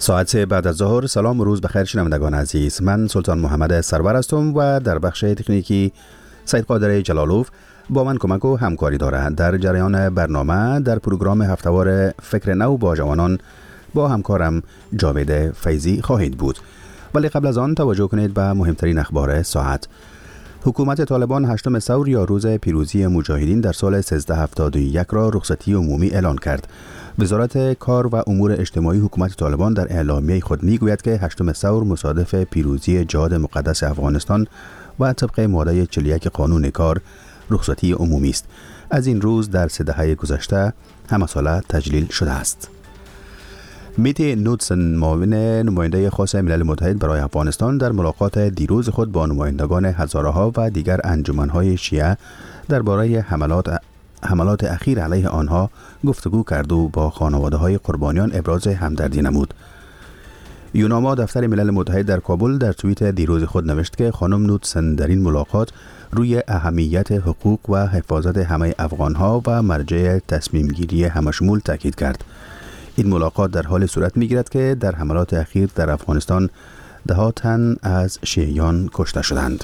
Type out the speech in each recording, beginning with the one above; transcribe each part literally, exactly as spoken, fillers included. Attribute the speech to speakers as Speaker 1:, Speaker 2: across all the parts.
Speaker 1: ساعت سه بعد از ظهر. سلام و روز بخیر شنوندگان عزیز. من سلطان محمد سرور هستم و در بخش تکنیکی سید قادر جلالوف با من کمک و همکاری دارد. در جریان برنامه در پروگرام هفتهوار فکر نو با جوانان با همکارم جاوید فیضی خواهید بود. ولی قبل از آن توجه کنید به مهمترین اخبار ساعت. حکومت طالبان هشتم ثور یا روز پیروزی مجاهدین در سال سیزده هفتاد و یک را رخصتی عمومی اعلان کرد. وزارت کار و امور اجتماعی حکومت طالبان در اعلامیه خود میگوید که هشتم ثور مصادف پیروزی جهاد مقدس افغانستان و طبق ماده چهل و یک قانون کار رخصتی عمومی است. از این روز در سه دهه گذشته همه ساله تجلیل شده است. میتی نودسن، معاون نماینده خاص ملل متحد برای افغانستان، در ملاقات دیروز خود با نمایندگان هزاره‌ها و دیگر انجمن‌های شیعه درباره حملات حملات اخیر علیه آنها گفتگو کرد و با خانواده‌های قربانیان ابراز همدردی نمود. یوناما دفتر ملل متحد در کابل در توییت دیروز خود نوشت که خانم نودسن در این ملاقات روی اهمیت حقوق و حفاظت همه افغان‌ها و مرجع تصمیم گیری همشمول تاکید کرد. این ملاقات در حال صورت می‌گیرد که در حملات اخیر در افغانستان ده ها تن از شیعیان کشته شدند.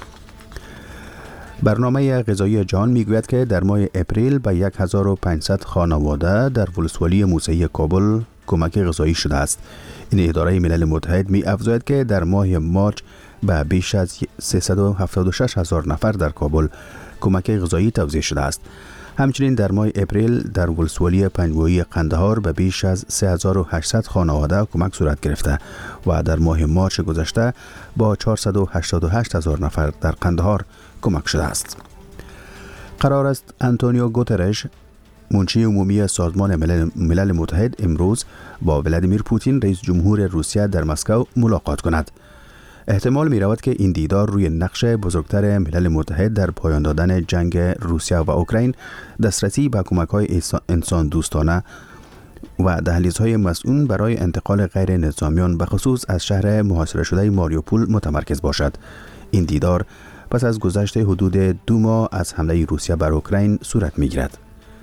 Speaker 1: برنامه غذایی جهان میگوید که در ماه اپریل به هزار و پانصد خانواده در ولسوالی موسعی کابل کمک غذایی شده است. این اداره ملل متحد می افزاید که در ماه مارچ به بیش از سیصد و هفتاد و شش هزار نفر در کابل کمک غذایی توزیع شده است. همچنین در ماه اپریل در ولسوالی پنجگویی قندهار به بیش از سه هزار و هشتصد خانواده کمک صورت گرفته و در ماه مارچ گذشته با چهارصد و هشتاد و هشت هزار نفر در قندهار کمک شده است. قرار است آنتونیو گوترش، منشی عمومی سازمان ملل, ملل متحد، امروز با ولادیمیر پوتین رئیس جمهور روسیه در مسکو ملاقات کند. احتمال می رود که این دیدار روی نقش بزرگتر ملل متحد در پایان دادن جنگ روسیه و اوکراین، دسترسی به کمک‌های انسان دوستانه و دهلیزهای مسئول برای انتقال غیر نظامیان به خصوص از شهر محاصره شده ماریوپول متمرکز باشد. این دیدار پس از گذشت حدود دو ماه از حمله روسیه بر اوکراین صورت می‌گیرد.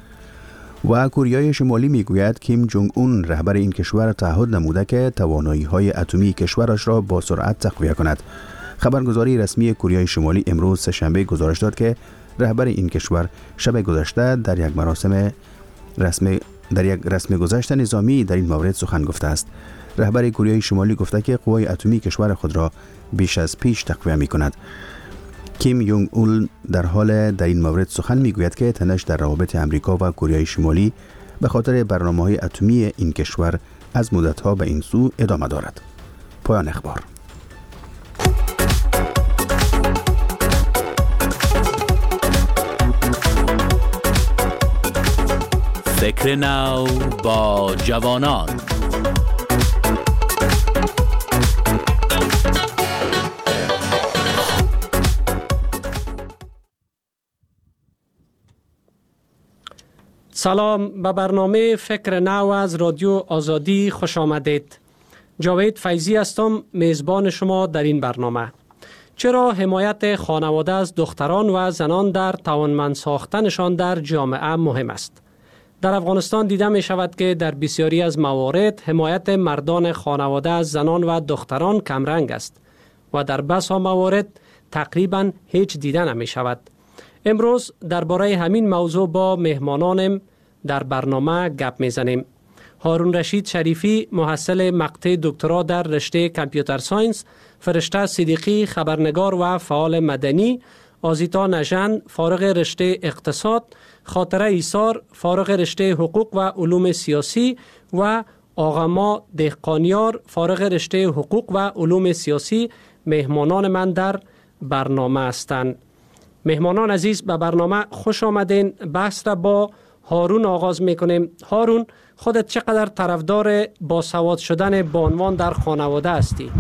Speaker 1: و کره شمالی میگوید کیم جونگ اون رهبر این کشور تعهد نموده که توانایی‌های اتمی کشورش را با سرعت تقویت کند. خبرگزاری رسمی کره شمالی امروز سه‌شنبه گزارش داد که رهبر این کشور شب گذشته در یک مراسم رسمی در یک رسم گذشت نظامی در این مورد سخن گفته است. رهبر کره شمالی گفته که قوای اتمی کشور خود را بیش از پیش تقویت می‌کند. کیم یونگ اول در حال در این مورد سخن میگوید که تنش در روابط امریکا و کره شمالی به خاطر برنامه‌های اتمی این کشور از مدت‌ها به این سو ادامه دارد. پایان اخبار.
Speaker 2: فکر نو با جوانان.
Speaker 3: سلام، به برنامه فکر نو از رادیو آزادی خوش آمدید. جاوید فیضی هستم، میزبان شما در این برنامه. چرا حمایت خانواده از دختران و زنان در توانمند ساختنشان در جامعه مهم است؟ در افغانستان دیده می شود که در بسیاری از موارد حمایت مردان خانواده از زنان و دختران کمرنگ است و در بسا موارد تقریبا هیچ دیده نمی شود. امروز درباره همین موضوع با مهمانانم در برنامه گپ میزنیم. هارون رشید شریفی، محصل مقطع دکترا در رشته کامپیوتر ساینس، فرشته صدیقی، خبرنگار و فعال مدنی، آزیتا نژند، فارغ رشته اقتصاد، خاطره ایسار، فارغ رشته حقوق و علوم سیاسی و آقاما دهقانیار، فارغ رشته حقوق و علوم سیاسی مهمانان من در برنامه هستند. مهمانان عزیز، به برنامه خوش آمدین. بحث را با هارون آغاز میکنیم. هارون، خودت چقدر طرفدار باسواد شدن بانوان در خانواده هستی؟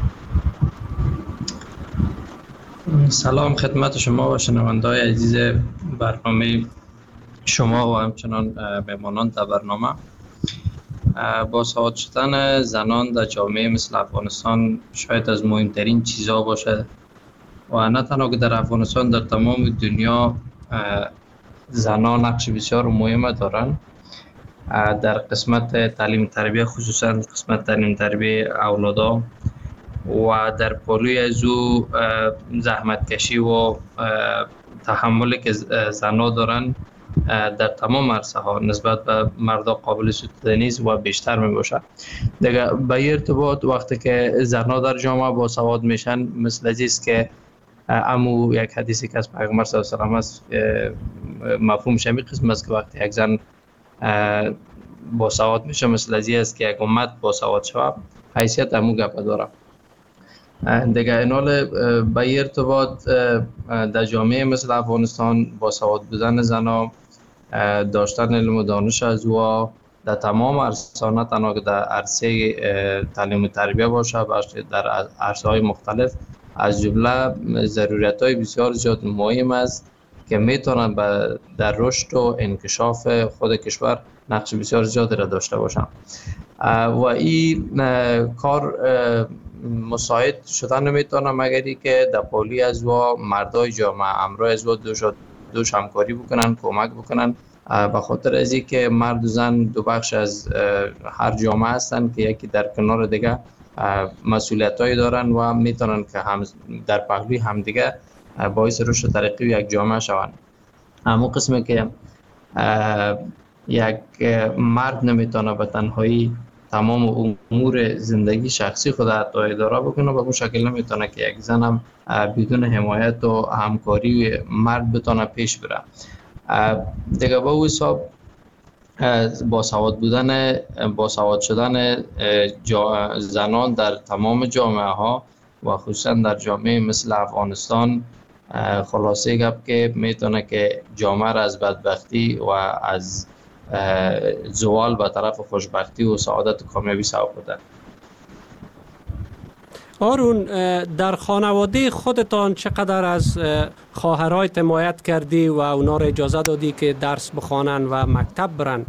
Speaker 4: سلام خدمت شما و شنونده‌های عزیز برنامه شما و همچنان مهمانان در برنامه. باسواد شدن زنان در جامعه مثل افغانستان شاید از مهمترین چیزها باشه و نه تنها که در افغانستان، در تمام دنیا زنان نقش بسیار مهم دارند. در قسمت تعلیم تربیه، خصوصا قسمت تعلیم تربیه اولادا و در پالوی از او زحمت کشی و تحملی که زنها دارن در تمام عرصه ها نسبت به مردا قابل ستیده نیست و بیشتر می باشه. دیگه به ارتباط وقتی که زنها در جامعه با سواد میشن، مثل عزیز که امو یک حدیثی که از پیغمبر صلی الله علیه و آله است، مفهوم شمی قسم است که وقتی یک زن با سواد میشه، مثل عزیز است که یک امت با سواد شود، حیثیت امو گپ داره. دیگه اینال به ارتباط در جامعه مثل افغانستان با سواد بودن زنها، داشتن علم و دانش از او در تمام عرصه، نه تنها در عرصه تعلیم و تربیه باشه، بلکه در عرصه های مختلف، از جمله ضرورت های بسیار زیاد مهم است که میتونن در رشد و انکشاف خود کشور نقش بسیار زیادی را داشته باشن. و این کار مساعد شدن نمیتونه مگری که در پالی از و مردای جامعه همراه از و دوش, دوش همکاری بکنن، کمک بکنن، به خاطر از این که مرد و زن دو بخش از هر جامعه هستن که یکی در کنار دیگه مسئولیت هایی دارن و میتونن که هم در پهلوی همدیگه باعث رشد و ترقی یک جامعه شوند. همون قسمه که یک مرد نمیتونه به تنهایی تمام امور زندگی شخصی خود حتی اداره بکنه، به اون شکل نمیتونه که یک زن هم بدون حمایت و همکاری مرد بتونه پیش بره. دیگه با او حساب با سواد بودن با سواد شدن زنان در تمام جامعه ها و خصوصا در جامعه مثل افغانستان، خلاصه گپ که میتونه که جامعه را از بدبختی و از زوال به طرف خوشبختی و سعادت و کامیابی سوق بده.
Speaker 3: آرون، در خانواده خودتان چقدر از خواهرایت حمایت کردی و اونا را اجازه دادی که درس بخوانن و مکتب برن؟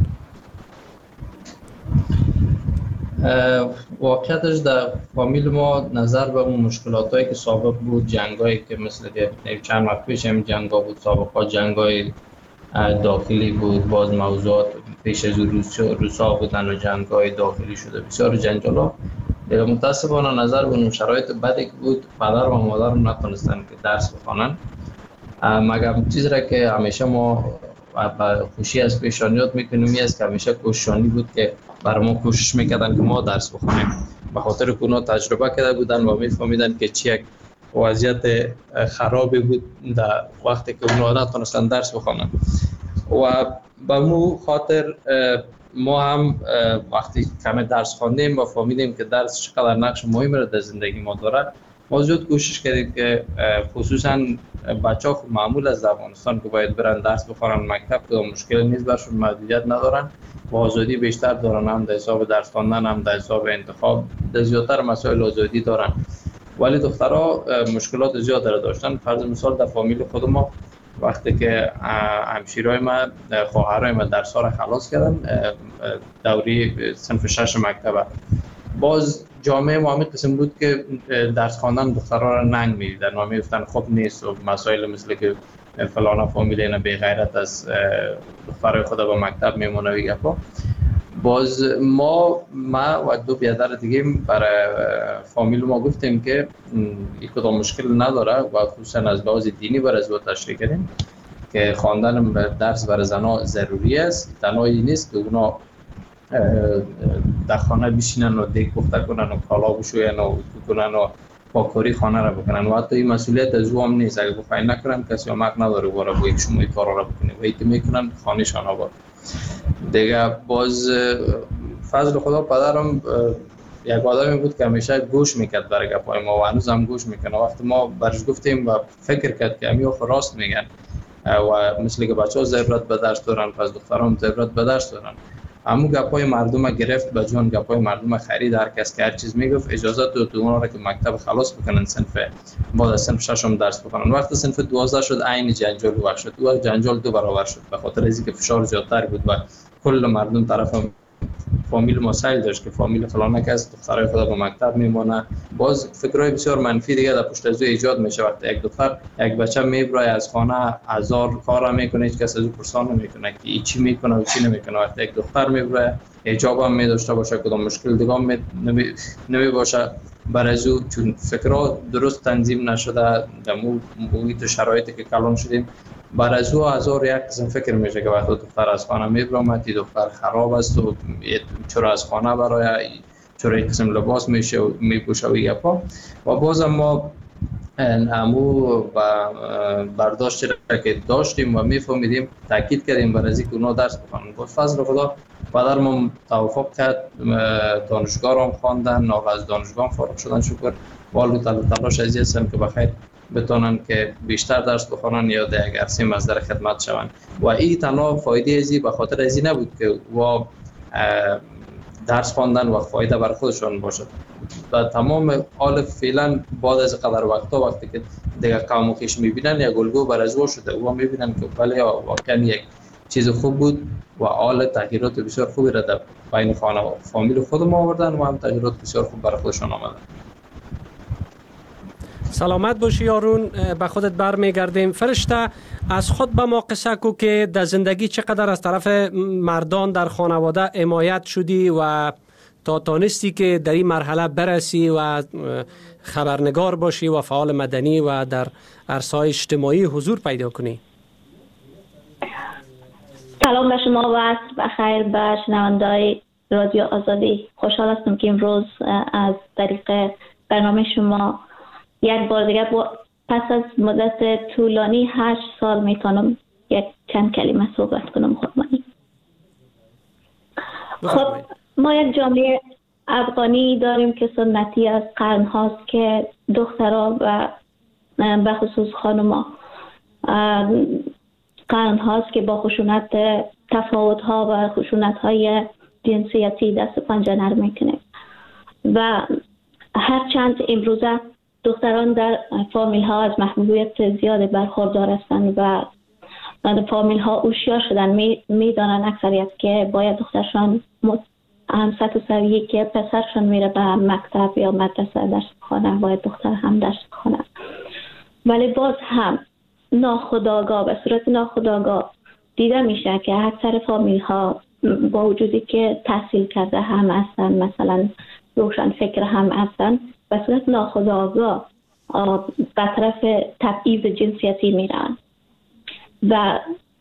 Speaker 4: واقعیتش در فامیل ما نظر به اون مشکلات هایی که سابق بود، جنگ هایی که مثل چند وقت پیش هم جنگ ها بود، سابق ها جنگ های داخلی بود، باز موضوعات پیش از روسا بودن و جنگ های داخلی شده، بسیار جنجال ها. متاسفانه نظر به اون شرایط بدی که بود، پدر و مادر نتونستن که درس بخوانن، مگر چیزی را که همیشه ما با خوشی از پیشانیات میکنیم این است که همیشه کوششانی بود که برای ما کوشش میکردن که ما درس بخونیم، به خاطر که اونا تجربه کرده بودن و میفهمیدن که چی یک وضعیت خرابی بود در وقتی که اونا نتونستن درس بخونن. و به مو خاطر ما هم وقتی کم درس خواندیم و فهمیدیم که درس چقدر نقش مهمی را در زندگی ما داره، ما زیاد کوشش کردیم که خصوصا بچه‌ها خود معمول از افغانستان که باید برن درس بخونن مکتب، که مشکل نیست برشون، محدودیت ندارن و آزادی بیشتر دارن، هم در حساب درس خواندن هم در حساب انتخاب، در زیادتر مسائل آزادی دارن. ولی دخترها مشکلات زیاد را داشتن. فرض مثال در فامیل خود ما وقتی که همشیرای ما، خواهرای ما درس‌ها را خلاص کردن، دوری صنف شش مکتب، باز جامعه ما همین قسم بود که درس خواندن دخترها را ننگ می‌دیدن و می‌گفتن خب نیست و مسائل مثل که فلان فامیل اینا بی غیرت از دخترای خود به مکتب میمونه و گپا. باز ما ما و دو برادر دیگه برای فامیل ما گفتیم که این کدام مشکل نداره و خصوصا از لحاظ دینی برای از تشریح کردیم که خواندن درس برای زنها ضروری است. تنهایی نیست که اونا در خانه بشینن و دیگ پخته کنن و کالا بشوین و کنن و پاکاری خانه را بکنن و حتی این مسئولیت از او هم نیست. اگه بخواهی نکنن کسی هم حق نداره باره باید شما این کارا را بکنید و ایتی میکنن خانه شان آباد. دیگه باز فضل خدا پدرم یک آدمی بود که همیشه گوش میکرد برای گپای ما و هنوز هم گوش میکنه. وقتی ما برش گفتیم و فکر کرد که همی آخر راست میگن و مثل که بچه ها ضرورت به درس دارن، پس دختران ضرورت به درس دارن. همون گپای مردم گرفت به جان گپای مردم خرید. هر کس که هر چیز میگفت اجازه داد اونا را که مکتب خلاص بکنن، صنف بعد از صنف ششم درس بخونن. وقتی صنف دوازده شد عین جنجال وقت شد و جنجال دو برابر شد به خاطر از اینکه فشار زیادتر بود و کل مردم طرف فامیل ما سیل داشت که فامیل فلان کس دخترای خدا به مکتب میمونه. باز فکرای بسیار منفی دیگه در پشت از او ایجاد میشه. وقتی یک دختر یک بچه میبره از خانه هزار کار میکنه، هیچ کس از او پرسان نمیکنه که چی میکنه و چی نمیکنه. وقتی یک دختر میبره حجاب هم میداشته باشه، کدام مشکل دیگه هم نمی, نمی باشه بر از او، چون فکرها درست تنظیم نشده در محیط و شرایطی که کلان شدیم، بر از او هزار یک قسم فکر میشه که وقتی دختر از خانه میبرم تی دختر خراب است و چرا از خانه برای چرا یک قسم لباس میشه و میپوشه و یپا. و بازم ما امو و برداشت را که داشتیم و میفهمیدیم تاکید کردیم بر از اینکه اونا درس بخونن. با فضل خدا پدر ما توافق کرد، دانشگاه هم خواندن، ناغ از دانشگاه فارغ شدن شکر. والو تلاش از هستن که بخیر بتونن که بیشتر درس بخونن یا در یک عرصه مصدر خدمت شون. و این تنها فایده ازی به خاطر ازی نبود که و درس خواندن و فایده بر خودشان باشد. و تمام حال فعلا بعد از قدر وقتا وقتی که دیگه قوم و خویش میبینن یا گلگو بر از او شده و میبینن که بله واقعا یک چیز خوب بود و حال تغییرات بسیار خوبی را در بین خانه و فامیل خود ما آوردن و هم تغییرات بسیار خوب برای خودشان آمدن.
Speaker 3: سلامت باشی یارون، به خودت برمیگردیم. فرشته، از خود به ما قصه کو که در زندگی چقدر از طرف مردان در خانواده حمایت شدی و تا تانستی که در این مرحله برسی و خبرنگار باشی و فعال مدنی و در عرصه‌های اجتماعی حضور پیدا کنی.
Speaker 5: سلام به شما و بخیر به شنونده‌های رادیو آزادی. خوشحال هستم که امروز از طریق برنامه شما یک بار دیگه پس از مدت طولانی هشت سال میتونم یک چند کلمه صحبت کنم خودمانی. خب ما یک جامعه افغانی داریم که سنتی از قرن هاست که دخترها و به خصوص خانوما قرن هاست که با خشونت تفاوت ها و خشونت های جنسیتی دست پنجه نرم میکنه و هرچند امروزه دختران در فامیل ها از محبوبیت زیاد برخوردار هستند و فامیل ها هوشیار شدن، میدانن اکثریت که باید دخترشان هم سطح سویه که پسرشان میره به مکتب یا مدرسه درس بخونه باید دختر هم درس بخونه. ولی باز هم ناخودآگاه به صورت ناخودآگاه دیده میشه که اکثر فامیل ها با وجودی که تحصیل کرده هم هستن، مثلا روشن فکر هم هستن، به صورت ناخودآگاه به طرف تبعیض جنسیتی میرن. و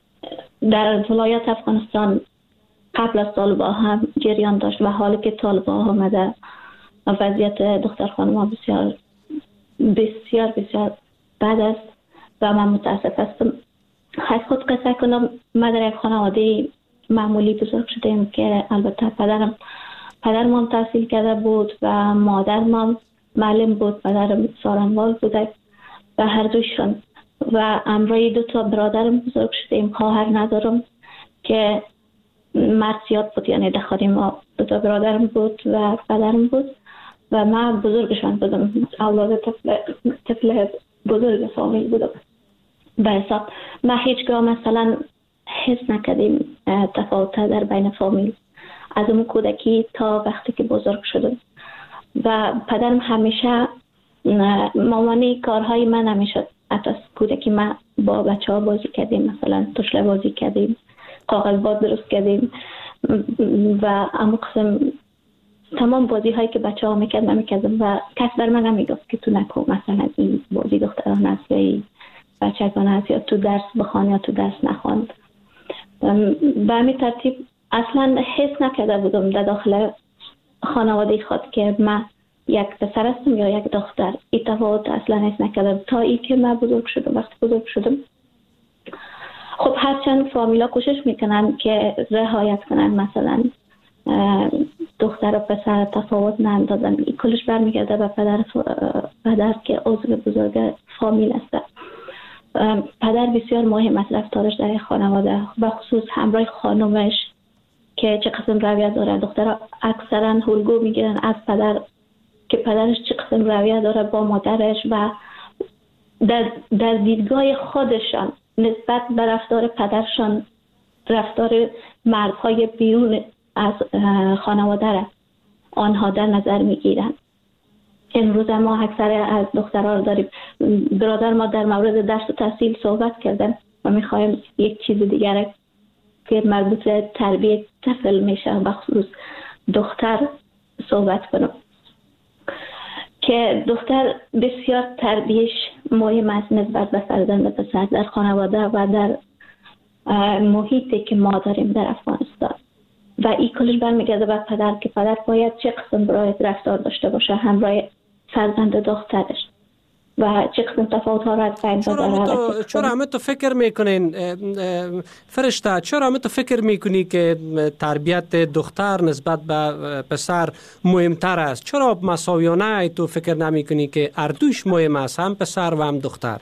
Speaker 5: در ولایت افغانستان قبل از طالبان هم جریان داشت و حالی که طالبان آمده وضعیت دختر خانم‌ها بسیار بسیار بسیار بد است و من متاسف هستم. خیلی خود قصه کنم، من در یک خانواده معمولی بزرگ شدیم که البته پدرم پدرم هم تحصیل کرده بود و مادرم هم معلم بود، پدرم سارنوال بوده و هر دویشون و همراه دو تا برادرم بزرگ شدیم. خواهر ندارم که مرد زیاد بود، یعنی دخاری ما دو تا برادرم بود و پدرم بود و من بزرگشان بودم، اولاد طفل طفل بزرگ فامیل بودم. به حساب ما هیچگاه مثلا حس نکردیم تفاوت در بین فامیل از اون کودکی تا وقتی که بزرگ شدم. و پدرم همیشه مامانی کارهای من همیشه حتی کودکی ما با بچه ها بازی کردیم، مثلا توشله بازی کردیم، کاغذ باز درست کردیم و اما قسم تمام بازی هایی که بچه ها میکرد من میکردم و کس بر من نمیگفت که تو نکن، مثلا این بازی دختران است یا این بچگان است یا تو درس بخوان یا تو درس نخواند. به همین ترتیب اصلا حس نکرده بودم در داخل خانواده خود که من یک پسر هستم یا یک دختر. این تفاوت اصلا حس نکردم تا ای که من بزرگ شدم. وقتی بزرگ شدم خب هرچند فامیلا کوشش میکنن که رعایت کنن، مثلا دختر و پسر تفاوت ناندازن، این کلش برمیگرده به پدر پدر که عضو بزرگ فامیل است. پدر بسیار مهم است رفتارش در خانواده، به خصوص همراه خانومش که چه قسم رویت داره. دخترها اکثرا الگو میگیرن از پدر که پدرش چه قسم رویت داره با مادرش و در, در دیدگاه خودشان نسبت به رفتار پدرشان رفتار مردهای بیرون از خانواده را آنها در نظر میگیرند. امروز ما اکثر از دخترها رو داریم. برادر ما در مورد درس و تحصیل صحبت کردن و میخوایم یک چیز دیگر که مربوط به تربیت طفل میشه و خصوص دختر صحبت کنم که دختر بسیار تربیتش مهم است نسبت به فرزند پسر در خانواده و در محیطی که ما داریم در افغانستان. و این کلش برمیگرده به پدر که پدر باید چه قسم برای رفتار داشته باشه همراه فرزند دخترش و چه قسم تفاوت ها را از بین ببره.
Speaker 3: چرا همه تو فکر میکنین فرشته، چرا همه تو فکر میکنی که تربیت دختر نسبت به پسر مهمتر است؟ چرا مساویانه تو فکر نمیکنی که اردوش مهم است، هم پسر و هم دختر؟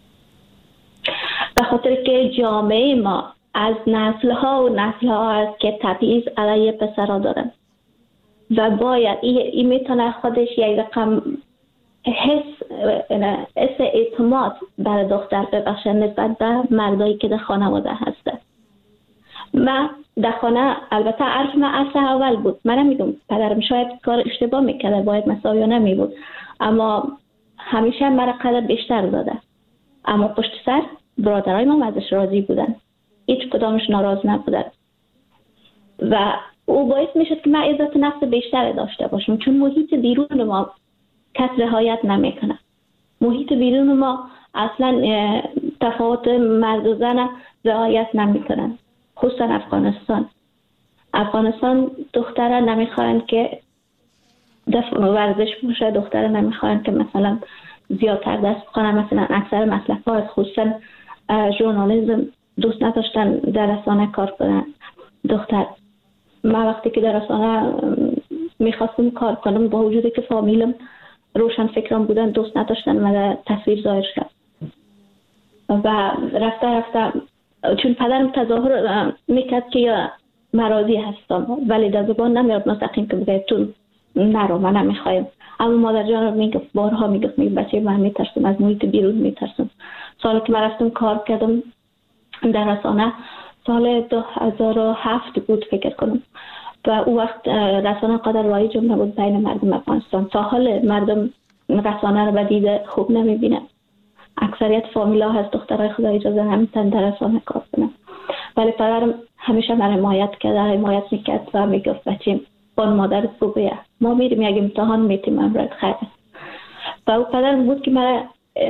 Speaker 5: به خاطر که جامعه ما از نسل ها و نسل ها است که تبعیض علیه پسرها دارن و باید این ای میتونه خودش یک رقم حس حس اعتماد برای دختر ببخشه نسبت به مردایی که در خانواده هسته. من در خانه البته عرف من اصل اول بود، من نمیگم پدرم شاید کار اشتباه میکرده، باید مساویانه می بود، اما همیشه مرا قدر بیشتر داده. اما پشت سر برادرای ما ازش راضی بودن، هیچ کدامش ناراض نبودن و او باعث میشد که من عزت نفس بیشتر داشته باشم، چون محیط بیرون ما کس رعایت نمیکنه. محیط بیرون ما اصلا تفاوت مرد و زن رعایت نمیکنن، خصوصا افغانستان. افغانستان دختره نمیخواین که ورزش باشه، دختره نمیخواین که مثلا زیادتر دست بخونه، مثلا اکثر مسلک ها خصوصا ژورنالیسم دوست نداشتن در رسانه کار کنن دختر. من وقتی که در رسانه میخواستم کار کنم با وجودی که فامیلم روشن فکران بودن دوست نداشتن من تصویر ظاهر شد و رفته رفته چون پدرم تظاهر میکرد که یا مرازی هستم ولی در زبان نمیاد مستقیم که بگه تو نرو من نمیخوایم، اما مادر جان میگفت بارها میگفت میگفت بچه من میترسم از محیط بیرون میترسم. سالی که من رفتم کار کردم در رسانه سال دو هزار و هفت بود فکر کنم و او وقت رسانه قدر رایج نبود بین مردم افغانستان. تا حال مردم رسانه رو به دید خوب نمیبینن، اکثریت فامیلا هست دخترای خدا اجازه نمیتن در رسانه کار کنن، ولی پدرم همیشه من حمایت کرد حمایت میکرد و میگفت بچه با مادرت بگویه ما میریم یک امتحان میتیم امرد خیلی. و او پدرم بود که من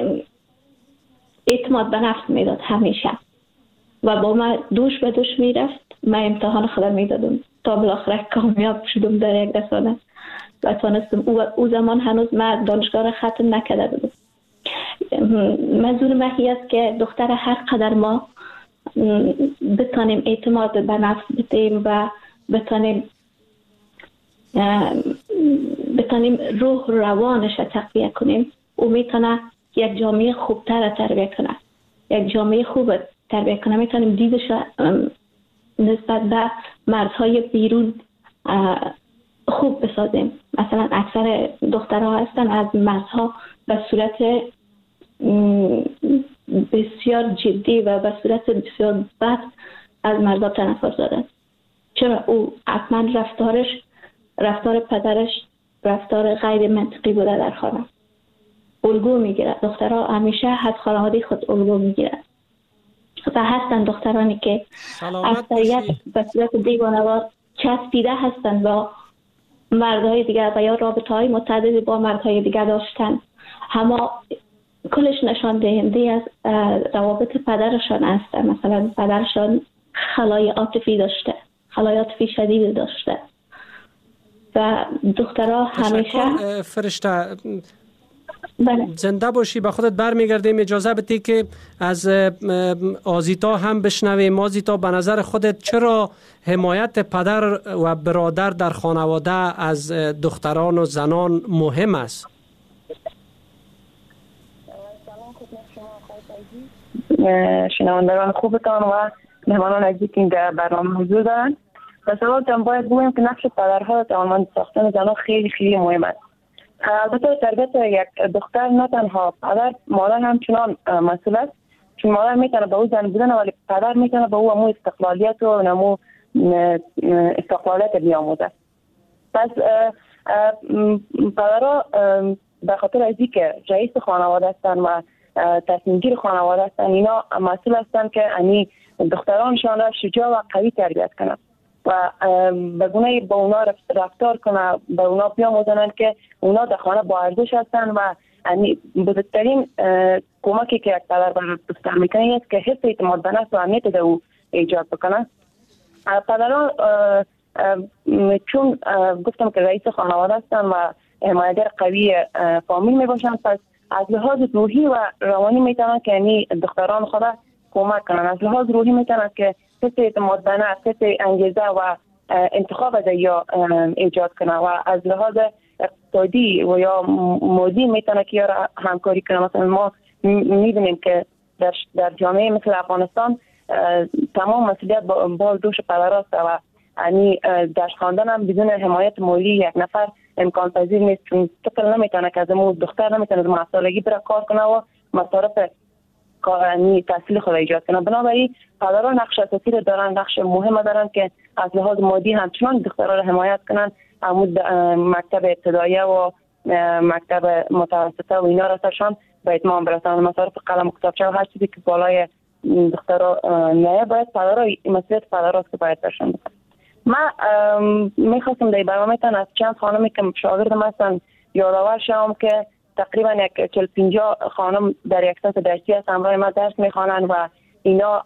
Speaker 5: اعتماد به نفس میداد همیشه و با من دوش به دوش میرفت، من امتحان خودم میدادم تا بالاخره کامیاب شدم در یک رسانه و تونستم. او, او زمان هنوز من دانشگاه را ختم نکرده بودم. منظور من است که دختر هر قدر ما بتانیم اعتماد به نفس بدیم و بتانیم بتانیم روح روانش را تقویه کنیم، او میتونه یک جامعه خوبتر تربیه کنه، یک جامعه خوب تربیه کنه. میتونیم دیدش نسبت به مردهای بیرون خوب بسازیم. مثلا اکثر دخترها هستن از مردها به صورت بسیار جدی و به صورت بسیار بد از مردها تنفر دادن. چرا؟ او حتما رفتارش رفتار پدرش رفتار غیر منطقی بوده در خانه. الگو میگیره، دخترها همیشه از خانواده خود الگو میگیرن و هستن دخترانی که اکثریت به صورت دیوانه‌وار چسبیده هستن با مردهای دیگر و یا رابطه های متعددی با مردهای دیگر داشتن، اما کلش نشان دهنده از روابط پدرشان است. مثلا پدرشان خلای عاطفی داشته، خلای عاطفی شدید داشته و دخترها همیشه
Speaker 3: فرشته زنده باشی، به خودت برمیگردیم. اجازه بدی که از آزیتا هم بشنویم. آزیتا، به نظر خودت چرا حمایت پدر و برادر در خانواده از دختران و زنان مهم است؟
Speaker 6: شنوندگان خوبتان و مهمانان عزیزی که در برنامه حضور دارند، به سوالتان باید بگویم که نقش پدرها در توانمند ساختن زنان خیلی خیلی مهم است. البته تربیت یک دختر نه تنها پدر، مادر همچنان مسئول است، چون مادر میتونه به او زن بودن ولی پدر میتونه به او امو استقلالیت و نمو استقلالت بیاموزه. پس پدرها به خاطر از که رئیس خانواده هستند و تصمیم گیر خانواده هستند، اینا مسئول هستند که انی دخترانشان را شجاع و قوی تربیت کنند و به گونه با اونا رفتار کنند، به اونا بیاموزند که اونا در خانه با ارزش هستند و انی بزرگترین کمکی که یک پدر بر دختر میکنه است که حس اعتماد به نفس و امنیت در او ایجاد بکنه. پدران چون گفتم که رئیس خانواده هستند و حمایتگر قوی فامیل می باشند، پس از لحاظ روحی و روانی میتونن که یعنی دختران خود کمک کنن. از لحاظ روحی میتونن که حس اعتماد به نفس، حس انگیزه و انتخاب از یا ایجاد کنن و از لحاظ اقتصادی و یا مادی میتونن که یا همکاری کنن. مثلا ما میبینیم که در, در جامعه مثل افغانستان تمام مسئولیت با دوش پدراست و یعنی درس خواندن هم بدون حمایت مالی یک نفر امکان پذیر نیست، چون طفل نمیتونه که از مو دختر نمیتونه از مسئولگی بره کار کنه و مصارف یعنی تحصیل خود ایجاد کنه. بنابراین پدران نقش اساسی دارن، نقش مهم دارن که از لحاظ مادی همچنان دختران را حمایت کنن، عمود مکتب ابتداییه و مکتب متوسطه و اینا رسشان به اتمام برسن. مصارف قلم و کتابچه و هر چیزی که بالای دخترها نه باید پدرها مسئولیت پدرها که باید برشن بکنن. من میخواستم در برنامه‌تان از چند خانمی که شاگردم هستن یادآور شوم که تقریبا یک چهل پنجاه خانم در یک سطح درسی هست، همراه ما درس میخوانند و اینا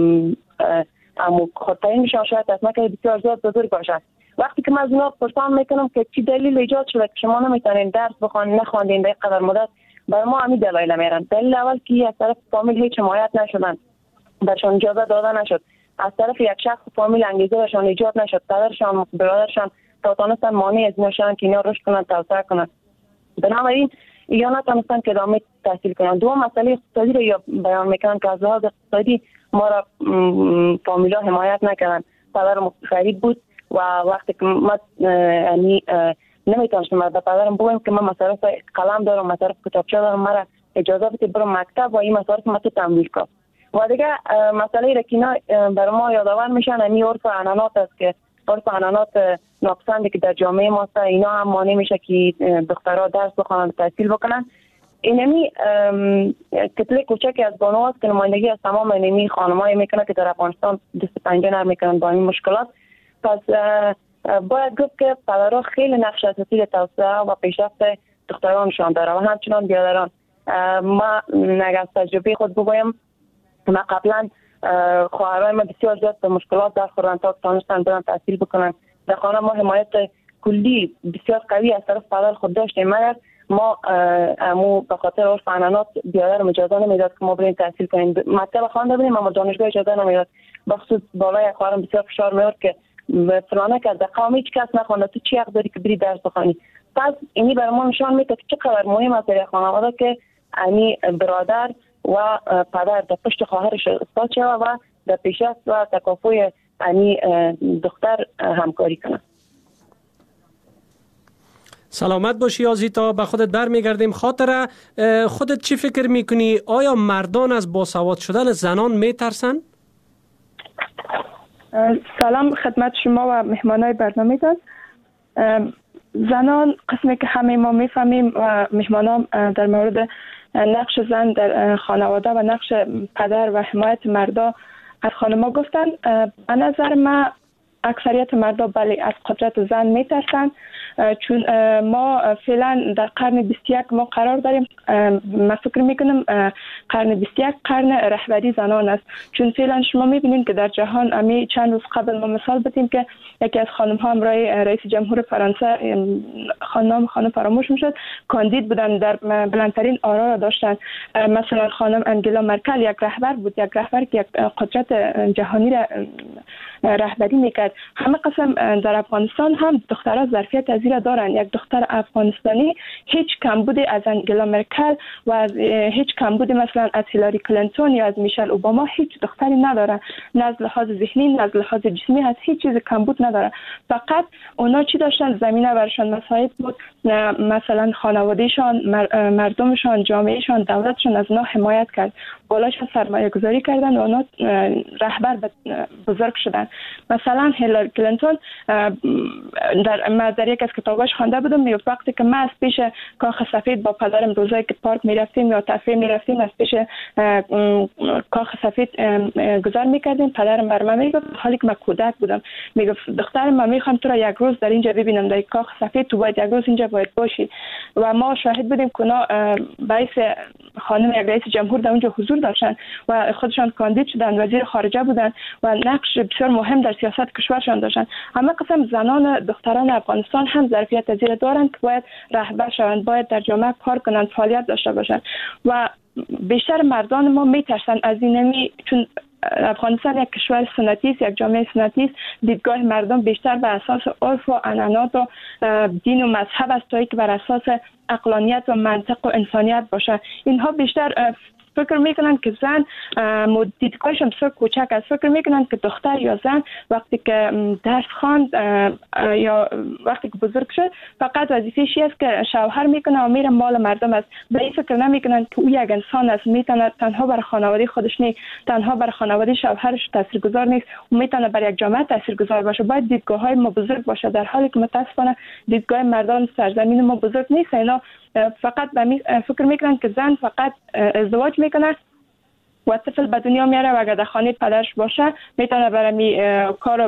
Speaker 6: امو خودتایی میشن، شاید تصمیم که بسیار زیاد بزرگ باشد. وقتی که من از اونا پرسان میکنم که چی دلیل ایجاد شده که شما نمیتونین درس بخوانید، نخواندین در قدر مدت، برای ما همین دلایل میارن. دلیل اول که از طرف فامیل هیچ حمایت نشدن، برشان اجازه داده نشد، از طرف یک شخص فامیل انگیزه برشان ایجاد نشد، پدرشان برادرشان تا تانستن مانع از اینا شدن که اینا رشد کنن، توسعه کنن. بنابراین یا نتونستن که ادامه تحصیل کنن. دوم مسئله اقتصادی رو یا بیان میکنن که از لحاظ اقتصادی ما را فامیلا حمایت نکردن. پدرم غریب بود و وقتی که ما یعنی نمیتونستم به پدرم بگم که من مصارف قلم دارم، مصارف کتابچه دارم، مرا اجازه بده برم مکتب و این مصارف ما تو تمویل کنم. و دیگه مسئله را که اینا بر ما یادآور میشن، این عرف عنعنات است که عرف عنعنات ناپسندی که در جامعه ما هست، اینا هم مانع میشه که دخترها درس بخونن، تحصیل بکنن. اینمی کتله کوچکی از بانو هست که نمایندگی از تمام اینمی خانمایی میکنه که در افغانستان دست پنجه نرم میکنن با این مشکلات. پس باید گفت که پدرها خیلی نقش اساسی در توسعه و پیشرفت دخترانشان داره و همچنان بیادران. ما نگه از تجربه خود بگویم، ما قبلا خواهرای ما بسیار زیاد به مشکلات در خوردن تا تانستن برن تحصیل بکنن. در خانه ما حمایت کلی بسیار قوی از طرف پدر خود داشتیم، مگر ما امو به خاطر عرف عنعنات بیادر اجازه نمیداد که ما بریم تحصیل کنیم. مکتب خوانده بودیم اما دانشگاه اجازه نمیداد. بخصوص بالای خواهرم بسیار فشار میاد که فلانه که در قوم هیچ کس نخوانده، تو چی حق داری که بری درس بخوانی؟ پس اینی برای ما نشان میده که چقدر مهم است در خانواده که یعنی برادر و پدر در پشت خواهرش استاد شود و در پیشرفت و تکافؤ یعنی دختر همکاری کنه.
Speaker 3: سلامت باشی آزیتا، به خودت برمیگردیم. خاطره خودت چی فکر میکنی؟ آیا مردان از باسواد شدن زنان میترسن؟
Speaker 7: سلام خدمت شما و مهمانای برنامه داد. زنان قسمی که همه ما میفهمیم و مهمانان در مورد نقش زن در خانواده و نقش پدر و حمایت مردا از خانما گفتن. به نظر من اکثریت مردا بله از قدرت زن میترسن، چون ما فعلا در قرن بیست و یک ما قرار داریم. من فکر میکنم قرن بیست و یک قرن رهبری زنان است، چون فعلا شما میبینید که در جهان امی چند روز قبل ما مثال بدیم که یکی از خانم ها همراه رئیس جمهور فرانسه، خانم خانم فراموش میشد، کاندید بودن، در بلندترین آرا را داشتن. مثلا خانم انگلا مرکل یک رهبر بود، یک رهبر که یک قدرت جهانی را رهبری میکرد. همه قسم در افغانستان هم دخترها ظرفیت از زیرا دارن. یک دختر افغانستانی هیچ کمبودی از انگلا مرکل و از هیچ کمبودی مثلا از هیلاری کلینتون یا از میشل اوباما هیچ دختری نداره. نه از لحاظ ذهنی نه از لحاظ جسمی از هیچ چیز کمبود نداره. فقط اونا چی داشتن؟ زمینه برشان مساعد بود، مثلا خانوادهشان، مردمشان، جامعهشان، دولتشان از اونا حمایت کرد، بالاش سرمایه گذاری کردن و اونا رهبر بزرگ شدن. مثلا هیلاری کلینتون در ما در یک از کتاباش خوانده بودم، می وقتی که ما از پیش کاخ سفید با پدرم روزایی که پارک میرفتیم یا تفریح میرفتیم از پیش کاخ سفید گذار میکردیم، پدرم بر من میگفت حالی که من کودک بودم میگفت دخترم من میخوام تو را یک روز در اینجا ببینم، در کاخ سفید تو باید یک روز اینجا باید باشی. و ما شاهد بودیم که اونا رئیس خانم یک رئیس جمهور در اونجا حضور داشتن و خودشان کاندید شدن، وزیر خارجه بودن و نقش بسیار مهم در سیاست کشورشان داشتن. همه قسم زنان دختران افغانستان هم ظرفیت پذیر دارند که باید رهبر شوند، باید در جامعه کار کنند، فعالیت داشته باشند. و بیشتر مردان ما میترسن از اینمی، چون افغانستان یک کشور سنتی است، یک جامعه سنتی است، دیدگاه مردم بیشتر بر اساس عرف و عنعنات و دین و مذهب است تا اینکه بر اساس عقلانیت و منطق و انسانیت باشه. اینها بیشتر فکر میکنن که زن دیدگاهش بسیار کوچک است، فکر میکنن که دختر یا زن وقتی که درس خواند یا وقتی که بزرگ شد فقط وظیفه‌ش است که شوهر میکنه و میره مال مردم است. به این فکر نمیکنن که او یک انسان است، میتونه تنها بر خانواده خودش نیست، تنها بر خانواده شوهرش تاثیرگذار نیست، او میتونه بر یک جامعه تاثیرگذار باشه. باید دیدگاه های ما بزرگ باشه، در حالی که متاسفانه دیدگاه مردان سرزمین ما بزرگ نیست. اینا فقط به فکر میکنن که زن فقط ازدواج میکنه و طفل به دنیا میاره و اگر در خانه پدرش باشه میتونه برای کار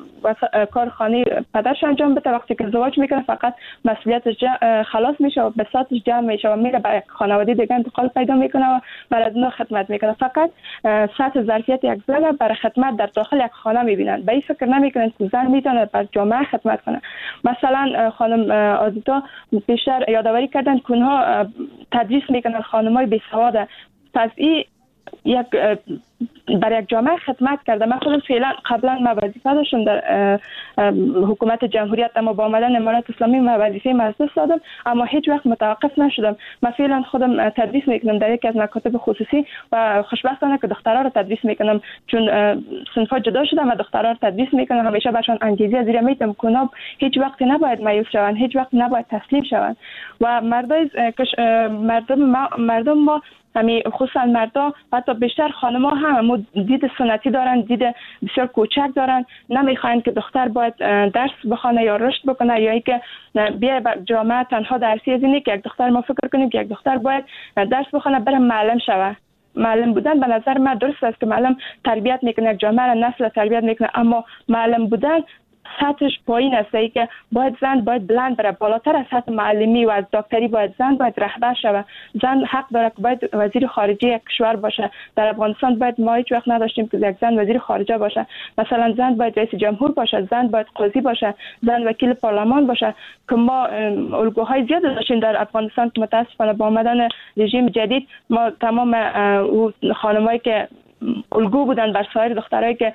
Speaker 7: کار خانه پدرش انجام بده. وقتی که ازدواج میکنه فقط مسئولیتش خلاص میشه و بساطش جمع میشه و میره به خانواده دیگه انتقال پیدا میکنه و برای اونها خدمت میکنه. فقط سطح ظرفیت یک زن برای خدمت در داخل یک خانه میبینن، به این فکر نمیکنن که زن میتونه بر جامعه خدمت کنه. مثلا خانم آزیتا بیشتر یادآوری کردن که اونها تدریس میکنن خانمای بیسواد، پس این یک برای یک جامعه خدمت کرده. من خودم فعلا قبلا ما وظیفه داشتم در حکومت جمهوریت، اما با آمدن امارات اسلامی ما وظیفه از دست دادم، اما هیچ وقت متوقف نشدم. من فعلا خودم تدریس میکنم در یک از مکاتب خصوصی و خوشبختانه که دخترها رو تدریس میکنم، چون صنفا جدا شدم و دخترها رو تدریس میکنم. همیشه برشان انگیزه زیرا میتم که هیچ وقت نباید مایوس شوند، هیچ وقت نباید تسلیم شوند. و مردای مردم ما مردم ما همین خصوصا مردا حتی بیشتر خانم‌ها هم دید سنتی دارن، دید بسیار کوچک دارن، نمیخواین که دختر باید درس بخونه یا رشد بکنه یا اینکه بیای جامعه تنها درسی از اینه که یک دختر ما فکر کنیم که یک دختر باید درس بخونه بره معلم شوه. معلم بودن به نظر من درست است که معلم تربیت میکنه، یک جامعه را نسل تربیت میکنه، اما معلم بودن سطحش پایین است، ای که باید زن باید بلند بره، بالاتر از سطح معلمی و از دکتری باید زن باید رهبر شود. زن حق داره که باید وزیر خارجه یک کشور باشه. در افغانستان باید ما هیچ وقت نداشتیم که یک زن وزیر خارجه باشه. مثلا زن باید رئیس جمهور باشه، زن باید قاضی باشه، زن وکیل پارلمان باشه. که ما الگوهای زیاد داشتیم در افغانستان که متاسفانه با آمدن رژیم جدید ما تمام خانمایی که الگو بودن بر سایر دخترایی که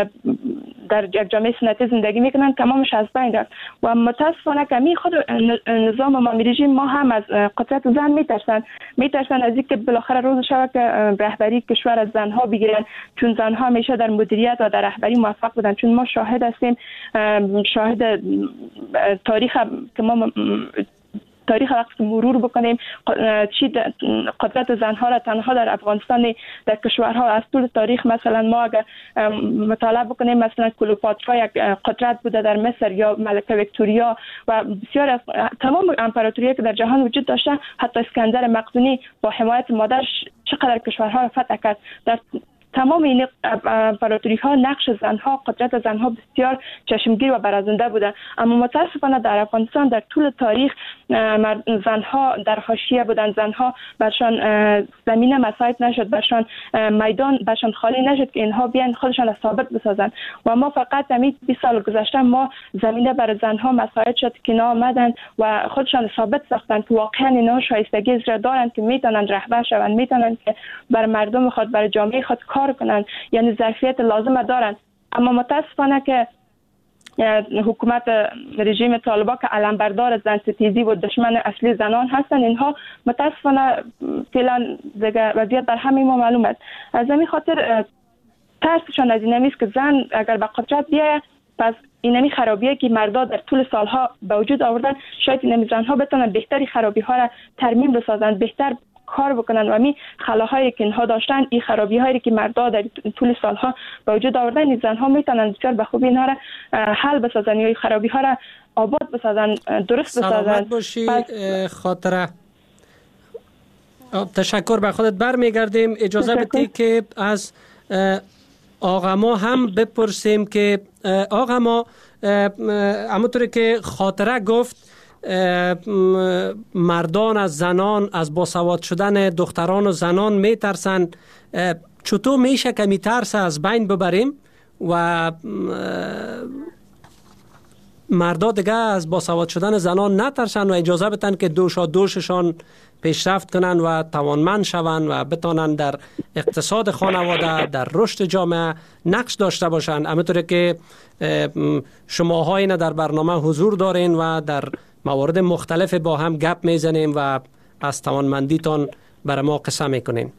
Speaker 7: در یک جامعه سنتی زندگی میکنن تمامش از بین رفت. و متاسفانه که خود نظام امامی رژیم ما هم از قدرت زن میترسن میترسن از اینکه بالاخره روز شود که رهبری کشور از زنها بگیرن، چون زنها همیشه در مدیریت و در رهبری موفق بودن. چون ما شاهد هستیم، شاهد تاریخ که ما تاریخ وقت مرور بکنیم چی قدرت زنها را تنها در افغانستان در کشورها از طول تاریخ، مثلا ما اگر مطالعه بکنیم مثلا کلوپاترا یک قدرت بوده در مصر یا ملکه ویکتوریا و بسیار از تمام امپراتوری‌ها که در جهان وجود داشته، حتی اسکندر مقدونی با حمایت مادرش چقدر کشورها را فتح کرد. در تمام این امپراتوری ها نقش زنها، قدرت زنها بسیار چشمگیر و برازنده بوده. اما متاسفانه در افغانستان در طول تاریخ زنها در حاشیه بودن، زنها برشان زمینه مساعد نشد، برشان میدان برشان خالی نشد که اینها بیان خودشان را ثابت بسازن. و ما فقط همین بیست سال گذشته ما زمینه برای زنها مساعد شد که اینا آمدن و خودشان ثابت ساختن که واقعا اینا شایستگی زیرا دارن که میتونن رهبر شوند، میتونن که بر مردم خود، بر جامعه خود کار کنن، یعنی ظرفیت لازم دارن. اما متاسفانه که حکومت رژیم طالبان که علمبردار زن ستیزی و دشمن اصلی زنان هستن، اینها متاسفانه فعلا دیگه وضعیت بر همه ما معلوم است. از همین خاطر ترسشان از این است که زن اگر به قدرت بیاید پس اینمی خرابیه که مردا در طول سالها به وجود آوردن، شاید اینمی زنها بتونن بهتری خرابی ها را ترمیم بسازن، بهتر کار بکنن و می خلاهایی که اینها داشتن، این خرابی هایی که مردا در طول سالها به وجود آوردن، این زنها میتونن بسیار به خوبی اینها را حل بسازن یا این خرابی ها را آباد بسازن، درست بسازن.
Speaker 3: سلامت باشی خاطره. تشکر، به خودت برمیگردیم. اجازه بدی که از آقا ما هم بپرسیم که آقا ما همونطوری که خاطره گفت مردان از زنان، از باسواد شدن دختران و زنان میترسن. چطور میشه که میترس از بین ببریم و مردا دیگه از باسواد شدن زنان نترسن و اجازه بدن که دوشا دوششان پیشرفت کنن و توانمند شوند و بتانن در اقتصاد خانواده، در رشد جامعه نقش داشته باشند. همونطوری که شماها اینا در برنامه حضور دارین و در موارد مختلف با هم گپ میزنیم و از توانمندیتان برای ما قصه میکنین.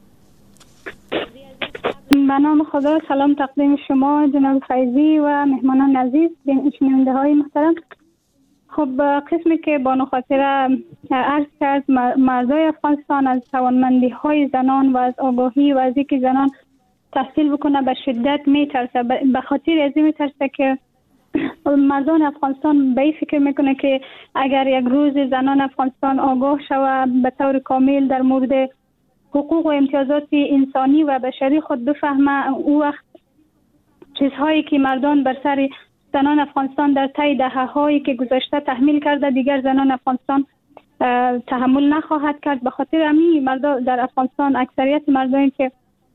Speaker 8: به نام خدا، سلام تقدیم شما جناب فیضی و مهمانان عزیز، شنونده های محترم. خب قسمی که بانو خاطره عرض کرد، مردای افغانستان از توانمندی های زنان و از آگاهی و از اینکه زنان تحصیل بکنه به شدت میترسه. به خاطر از این میترسه که مردان افغانستان به این فکر میکنه که اگر یک روز زنان افغانستان آگاه شوه به طور کامل در مورد حقوق و امتیازات انسانی و بشری خود بفهمه، او وقت چیزهایی که مردان بر سر زنان افغانستان در طی دهه‌هایی که گذشته تحمیل کرده دیگر زنان افغانستان تحمل نخواهد کرد. به خاطر همین مردان در افغانستان، اکثریت مردانی که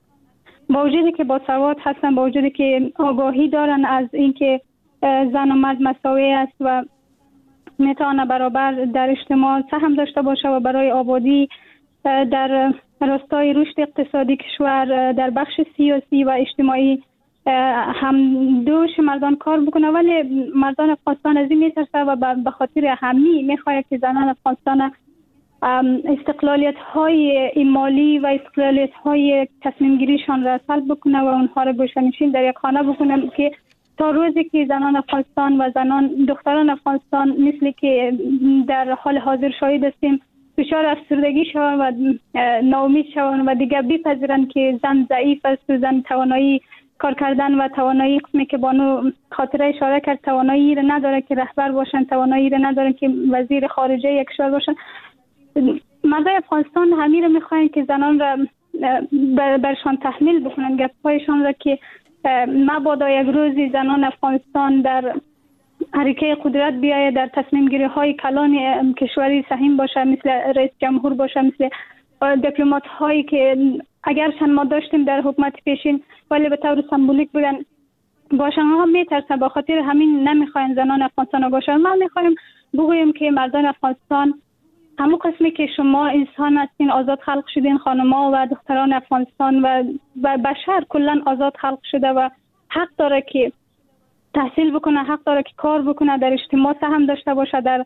Speaker 8: با وجودی که با سواد هستن، با وجودی که آگاهی دارن از اینکه زن و مرد مساوی است و میتونه برابر در اجتماع سهم داشته باشه و برای آبادی در راستای رشد اقتصادی کشور در بخش سیاسی و اجتماعی هم دوش مردان کار بکنه، ولی مردان افغانستان از این میترسه و به خاطر همین میخواد که زنان افغانستان استقلالیت های مالی و استقلالیت های تصمیم گیریشان را سلب بکنه و اونها را گوشه‌نشین در یک خانه بکنه، که تا روزی که زنان افغانستان و زنان دختران افغانستان مثل که در حال حاضر شاهد هستیم دچار افسردگی شوند و ناامید شوند و دیگر بپذیرند که زن ضعیف است و زن توانایی کار کردن و توانایی قسمی که بانو خاطره اشاره کرد توانایی را نداره که رهبر باشن، توانایی را نداره که وزیر خارجه یک کشور باشن. مردای افغانستان همین را میخواین که زنان را برشان تحمیل بکنن، گپ‌هایشان را که مبادا یک روزی زنان افغانستان در حرکه قدرت بیاید، در تصمیم گیری های کلان کشوری سهیم باشه، مثل رئیس جمهور باشه، مثل دیپلمات هایی که اگرچند ما داشتیم در حکومت پیشین ولی به طور سمبولیک بودن باشن، ها میترسن. با خاطر همین نمیخواین زنان افغانستان باشن. ما میخوایم بگوییم که مردان افغانستان همون قسمی که شما انسان هستین، آزاد خلق شدین، خانم‌ها و دختران افغانستان و بشر کلا آزاد خلق شده و حق داره که تحصیل بکنه، حق داره که کار بکنه، در اجتماع سهم داشته باشه، در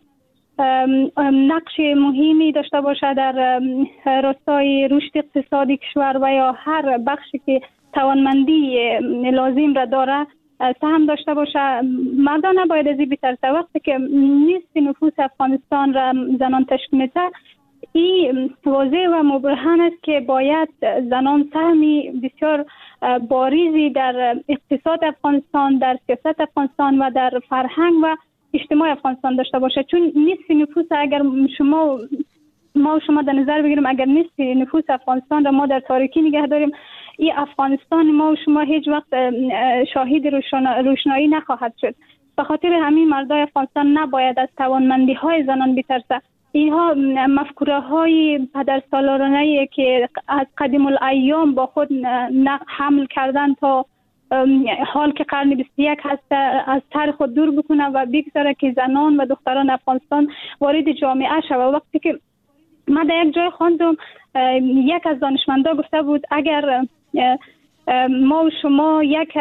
Speaker 8: نقش مهمی داشته باشه در راستای رشد اقتصادی کشور و یا هر بخشی که توانمندی لازم را داره سهم داشته باشه. مردان نباید از این بترسه. وقتی که نصف نفوس افغانستان را زنان تشکیل میده، این واضح و مبرهن است که باید زنان سهمی بسیار باریزی در اقتصاد افغانستان، در سیاست افغانستان و در فرهنگ و اجتماع افغانستان داشته باشه. چون نصف نفوس اگر شما ما و شما در نظر بگیریم، اگر نصف نفوس افغانستان را ما در تاریکی نگه داریم، این افغانستان ما و شما هیچ وقت شاهد روشنایی نخواهد شد. به خاطر همین مردای افغانستان نباید از توانمندی های زنان بترسه. اینها مفکوره های پدرسالارانه که از قدیم الایام با خود حمل کردن تا حال که قرن بیست و یک هست از سر خود دور بکنه و بگذاره که زنان و دختران افغانستان وارد جامعه شوه. وقتی که ما در یک جای خواندم، یک از دانشمندا گفته بود اگر ما و شما یک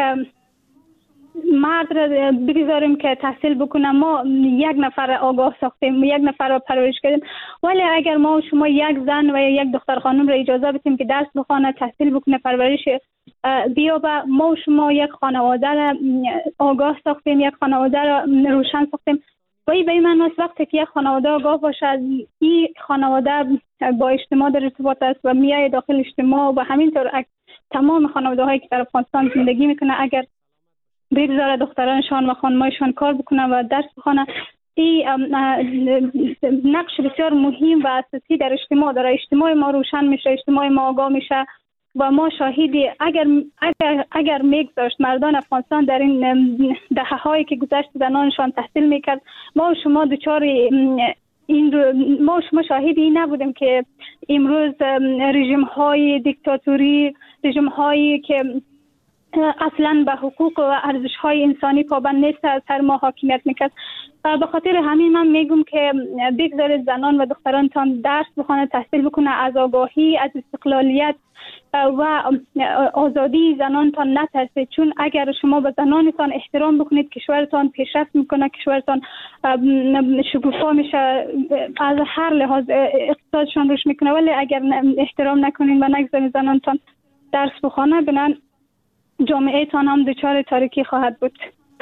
Speaker 8: مرد را بگذاریم که تحصیل بکنه، ما یک نفر آگاه ساختیم، یک نفر را پرورش کردیم، ولی اگر ما و شما یک زن و یک دختر خانم را اجازه بدیم که درس بخونه، تحصیل بکنه، پرورش بیابه، ما و شما یک خانواده را آگاه ساختیم، یک خانواده را روشن ساختیم. و این به این معنی است وقتی که یک خانواده آگاه باشه، این خانواده با اجتماع در ارتباط است و میای داخل اجتماع و همینطور تمام خانواده هایی که در افغانستان زندگی میکنه اگر بگذاره دخترانشان و خانمایشان کار بکنن و درس بخونن، این نقش بسیار مهم و اساسی در اجتماع داره. اجتماع ما روشن میشه، اجتماع ما آگاه میشه و ما شاهدی اگر اگر اگر میگذاشت مردان افغانستان در این دهه هایی که گذشت زنانشان تحصیل میکرد، ما و شما دچار این ما و شما شاهدی این نبودیم که امروز رژیم های دیکتاتوری، رژیم هایی که اصلا به حقوق و ارزش های انسانی پابند نیست از هر ما حاکمیت میکرد. به خاطر همین من میگم که بگذارید زنان و دخترانتان درس بخونه، تحصیل بکنه، از آگاهی، از استقلالیت و آزادی زنانتان نترسید، چون اگر شما به زنانتان احترام بکنید کشورتان پیشرفت میکنه، کشورتان شکوفا میشه، از هر لحاظ اقتصادشان روش میکنه. ولی اگر احترام نکنید و نگذارید زنانتان درس بخونه، بنان جامعه تان هم دچار تاریکی خواهد بود.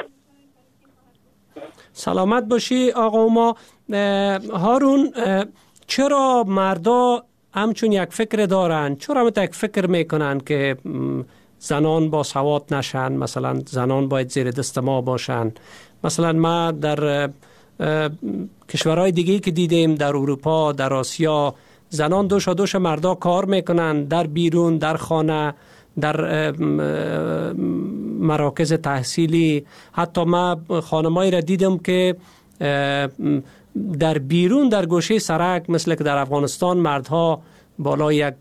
Speaker 3: سلامت باشی آقا ما. هارون، چرا مردا همچون یک فکر دارن؟ چرا هم یک فکر میکنن که زنان با سواد نشن؟ مثلا زنان باید زیر دست ما باشن. مثلا ما در کشورهای دیگه که دیدیم در اروپا، در آسیا، زنان دوش دوش مردا کار میکنن، در بیرون، در خانه، در مراکز تحصیلی. حتی ما خانمایی را دیدم که در بیرون در گوشه سرک، مثل که در افغانستان مردها بالا یک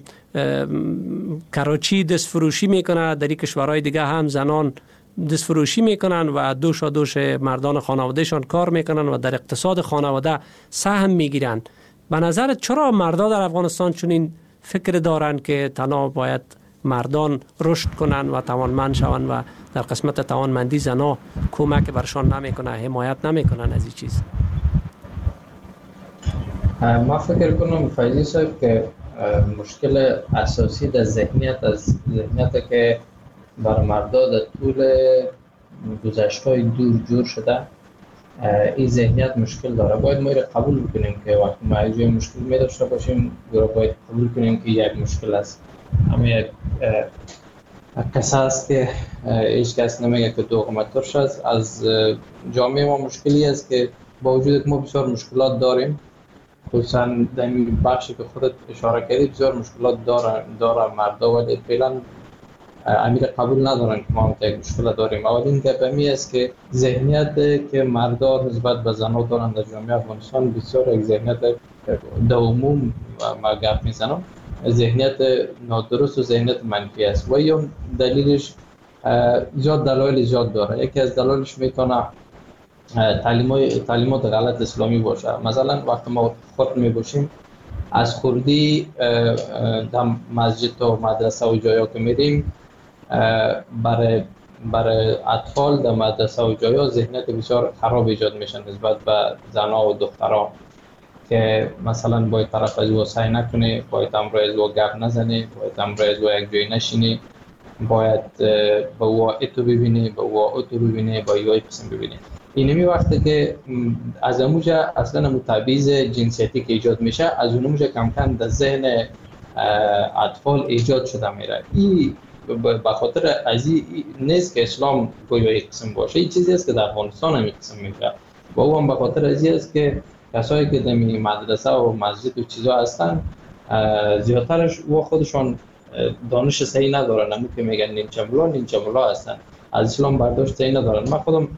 Speaker 3: کراچی دست فروشی میکنه، در این کشورهای دیگه هم زنان دست فروشی میکنن و دوش دوش مردان خانوادهشان کار میکنن و در اقتصاد خانواده سهم میگیرن. به نظرت چرا مردا در افغانستان چنین فکر دارن که تنها باید مردان رشد کنن و توانمند شون و در قسمت توانمندی زنا کمک برشان نمیکنه، حمایت نمیکنن از این چیز؟
Speaker 4: ما فکر کنم فیضی صاحب که مشکل اساسی در ذهنیت از ذهنیت که بر مردا در طول گذشته‌های دور جور شده، این ذهنیت مشکل داره. باید ما را قبول بکنیم که وقتی ما یک مشکل می داشته باشیم، باید قبول کنیم که یک مشکل است. اما یک کس است که هیچ کس نمیگه که دوغمت ترش است. از جامعه ما مشکلی است که با وجود که ما بسیار مشکلات داریم، خصوصا در این بخشی که خودت اشاره کردی بسیار مشکلات داره داره مردا، ولی فعلا امیر قبول ندارن که ما هم یک مشکل داریم. اولین گپ می است که ذهنیت که مردا نسبت به زنها دارن در جامعه افغانستان بسیار یک ذهنیت در عموم ما گپ میزنم ذهنیت نادرست و ذهنیت منفی است و یا دلیلش زیاد دلایل زیاد داره. یکی از دلایلش میتونه تعلیمات تعلیمات غلط اسلامی باشه. مثلا وقتی ما خود میباشیم از خوردی در مسجد و مدرسه و جایا که میریم، برای برای اطفال در مدرسه و جایا ذهنیت بسیار خراب ایجاد میشن نسبت به زنها و دخترها، که مثلا باید طرف از او سعی نکنه، باید امروز او گپ نزنه، باید امروز او یک جای نشینه، باید با او اتو ببینه، با او اتو ببینه، با یوی قسم ببینه. اینمی وقتی که از اموجه اصلا متبعیض جنسیتی که ایجاد میشه، از اونموجه کم کم در ذهن اطفال ایجاد شده میره. این به خاطر از این نیست که اسلام گویا یک قسم باشه، این چیزی است که در افغانستان هم یک قسم میشه و او هم به خاطر از این است که کسایی که در مدرسه و مسجد و چیزا هستن زیادترش و خودشان دانش صحیح ندارن، همون که میگن نیمچه ملا نیمچه ملا هستن، از اسلام برداشت صحیح ندارن. من خودم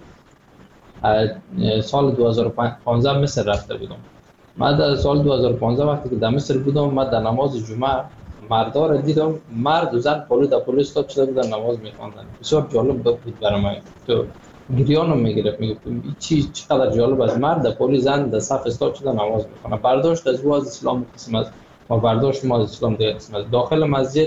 Speaker 4: سال دو هزار و پانزده مصر رفته بودم. من در سال دو هزار و پانزده وقتی که در مصر بودم، من در نماز جمعه مردا را دیدم، مرد و زن پلو در پلو استاد شده بودن نماز میخواندن. بسیار جالب بود برای من. تو گریانم میگرفت، میگفتم چی چقدر جالب است، مرد در پلو زن در صف استاد شده نماز میخوانه. برداشت از او از اسلام قسم است و برداشت ما از اسلام دیگه قسم است. داخل مسجد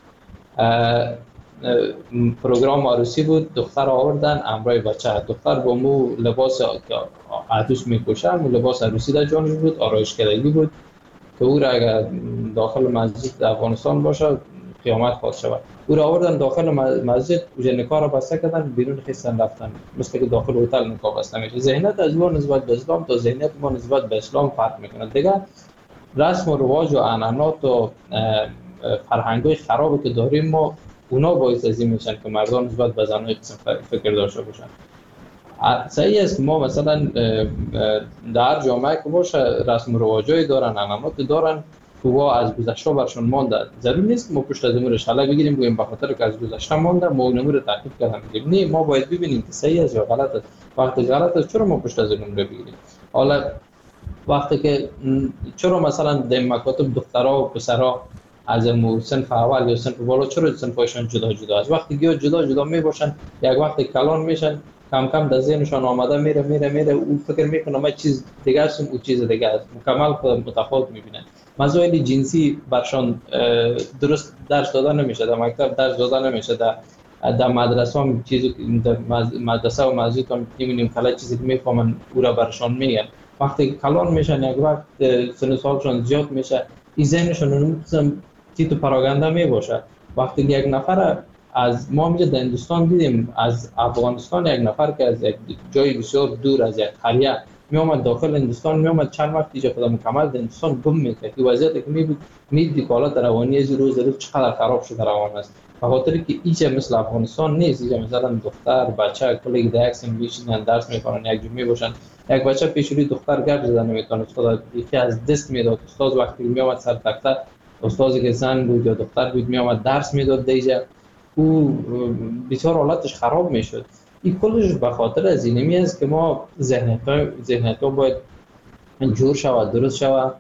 Speaker 4: پروگرام عروسی بود، دختر آوردن امرای بچه، دختر با مو لباس عروس میپوشه، مو لباس عروسی در جانش بود، آرایشگرایی بود که او را اگر داخل مسجد افغانستان باشه قیامت خواهد شود. او را آوردن داخل مسجد، اوجه نکاح را بسته کردن، بیرون خیستن رفتن، مثل که داخل هتل نکاح بسته میشه. ذهنیت از ما نسبت به اسلام تا ذهنیت ما نسبت به اسلام فرق میکنه. دیگه رسم و رواج و عنعنات و فرهنگ‌های خرابی که داریم ما، اونا باعث از این میشن که مردم نسبت به زنای قسم فکر داشته باشن. صحیح است که ما مثلا در جامعه که باشه رسم و رواجایی دارن، عنعنات دارن که وا از گذشته برشون مانده. ضروری نیست که ما پشت از امور اشتغال بگیریم بگیم به خاطر که از گذشته مانده ما اون امور تعقیب کردیم بگیم. نه، ما باید ببینیم که صحیح است یا غلط است. وقتی غلط است چرا ما پشت از امور بگیریم؟ حالا وقتی که چرا مثلا در مکاتب دخترها و پسرها از صنف اول یا صنف بالا چرا صنفایشان جدا جدا است؟ وقتی که جدا جدا می باشن یک وقتی کلان میشن، کم کم در ذهنشان آمده میره میره میره اون فکر میکنه ما چیز دیگه است او چیز دیگه است، مکمل خود متفاوت میبینن. مسائل جنسی برشان درست درس داده نمیشه، در مکتب درس داده نمیشه، در در مدرسه هم چیزی در مدرسه و مسجد هم نمیدونیم کلا چیزی که میفهمن او را برشان میگن. وقتی کلان میشن یک وقت سن سالشان زیاد میشه این ذهنشون اون قسم تیتو پراگنده میباشه. وقتی یک نفر از ما میگه در هندوستان دیدیم از افغانستان یک نفر که از یک جای بسیار دور از یک قریه می اومد داخل هندوستان، می اومد چند وقت دیگه خدا مکمل در هندوستان گم میکرد که وضعیتی که میبود میدید که حالت روانی از روز روز چقدر خراب شده روان است. به خاطر که ایچ مثل افغانستان نیست. اینجا مثلا دختر بچه کلی در یک سیم میشینن درس میکنن یک جمعه باشن، یک بچه پیش روی دختر گپ زدن نمیتونه، استاد یکی از دست میداد. استاد وقتی می اومد سر تخته، استادی که زن بود یا دختر بود می اومد درس میداد دیگه، او بسیار حالتش خراب میشد. این کلش به خاطر از اینمی است که ما ذهنیت ذهنیت باید جور شود، درست شود،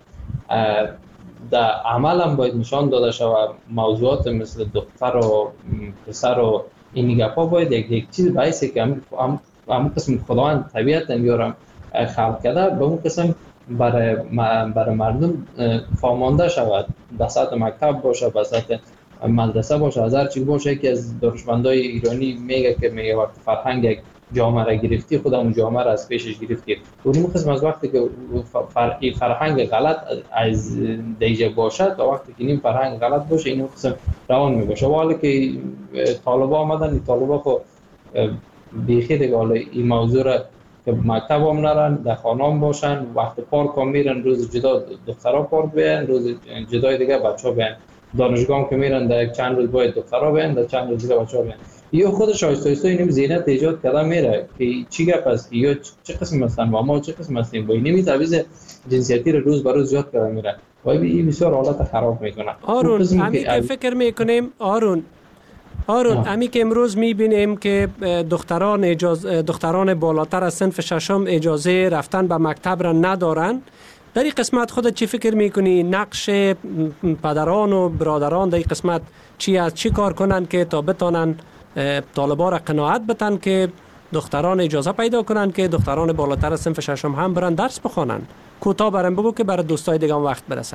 Speaker 4: در عمل هم باید نشان داده شود. موضوعات مثل دختر و پسر و این گپا باید یک یک چیز باعثه که هم هم قسم خداوند طبیعت میارم خلق کرده به اون قسم برای برای مردم فهمانده شود. به سطح مکتب باشه، به سطح مدرسه باشه، از هر چی باشه. که از دانشمندای ایرانی میگه که میگه وقتی فرهنگ یک جامعه را گرفتی خود اون جامعه را از پیشش گرفتی. اون قسم از وقتی که فرهنگ فرهنگ غلط از دیجه باشه تا وقتی که این فرهنگ غلط باشه این قسم روان میباشه. ولی که طالبا آمدن، این طالبا خو بیخی دیگه حالا این موضوع را که مکتب هم نرن، در خانه هم باشن، وقت پارک هم میرن، روز جدا دخترها پارک بیان، روز جدای دیگه بچه ها بیان. دانشگاه هم که میرن در چند روز باید دخترها بیان، در چند روز دیگه بچه ها بیان. یا خودش آیسته آیسته اینم زینت ایجاد کرده میره که چی گپ است، یا چه قسم هستن و ما چه قسم هستیم با اینمی تعویض جنسیتی رو روز به روز زیاد کرده میره و این بسیار حالت خراب میکنه.
Speaker 3: آرون امی که فکر میکنیم آرون آرون امی که امروز میبینیم که دختران اجازه دختران بالاتر از صنف ششم اجازه رفتن به مکتب را ندارن. در این قسمت خودت چی فکر میکنی؟ نقش پدران و برادران در این قسمت چی از چی کار کنن که تا بتانن طالبا را قناعت بتن که دختران اجازه پیدا کنن که دختران بالاتر از صنف ششم هم برن درس بخونن؟ کوتاه برام بگو که برای دوستای دیگه هم وقت برسه.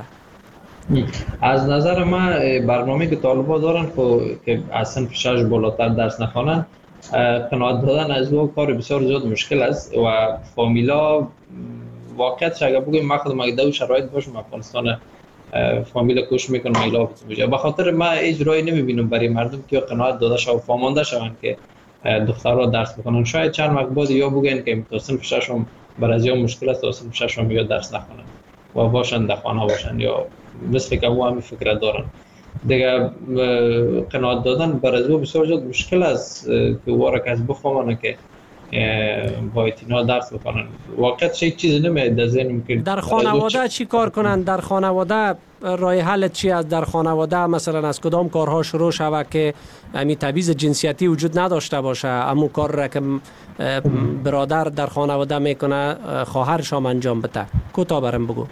Speaker 4: از نظر من برنامه که طالبا دارن که از صنف شش بالاتر درس نخوانن، قناعت دادن از او کار بسیار زیاد مشکل است و فامیلا واقعیتش اگر بگیم من خودم اگه دو شرایط باشم افغانستان فامیل کوشش میکنم ایلا بشه. به خاطر من اجرایی نمیبینم برای مردم که قناعت داده شو و فهمانده شون که دخترها درس بخونن. شاید چند وقت بعد یا بگن که تا صنف ششم بر از یا مشکل است تا صنف ششم یا درس نخونن و باشن در خانه باشن یا مثل که او همین فکر دارن دیگه. قناعت دادن بر از او بسیار زیاد مشکل است که وارک از بفهمن که باید اینا درس بکنن. واقعیت چه چیزی نمیاد در ذهنم که
Speaker 3: در خانواده چی کار کنن؟ در خانواده راه حل چی است؟ در خانواده مثلا از کدام کارها شروع شود که امی تبعیض جنسیتی وجود نداشته باشه؟ امو کار را که برادر در خانواده میکنه خواهرش هم انجام بده. کوتاه برام بگو.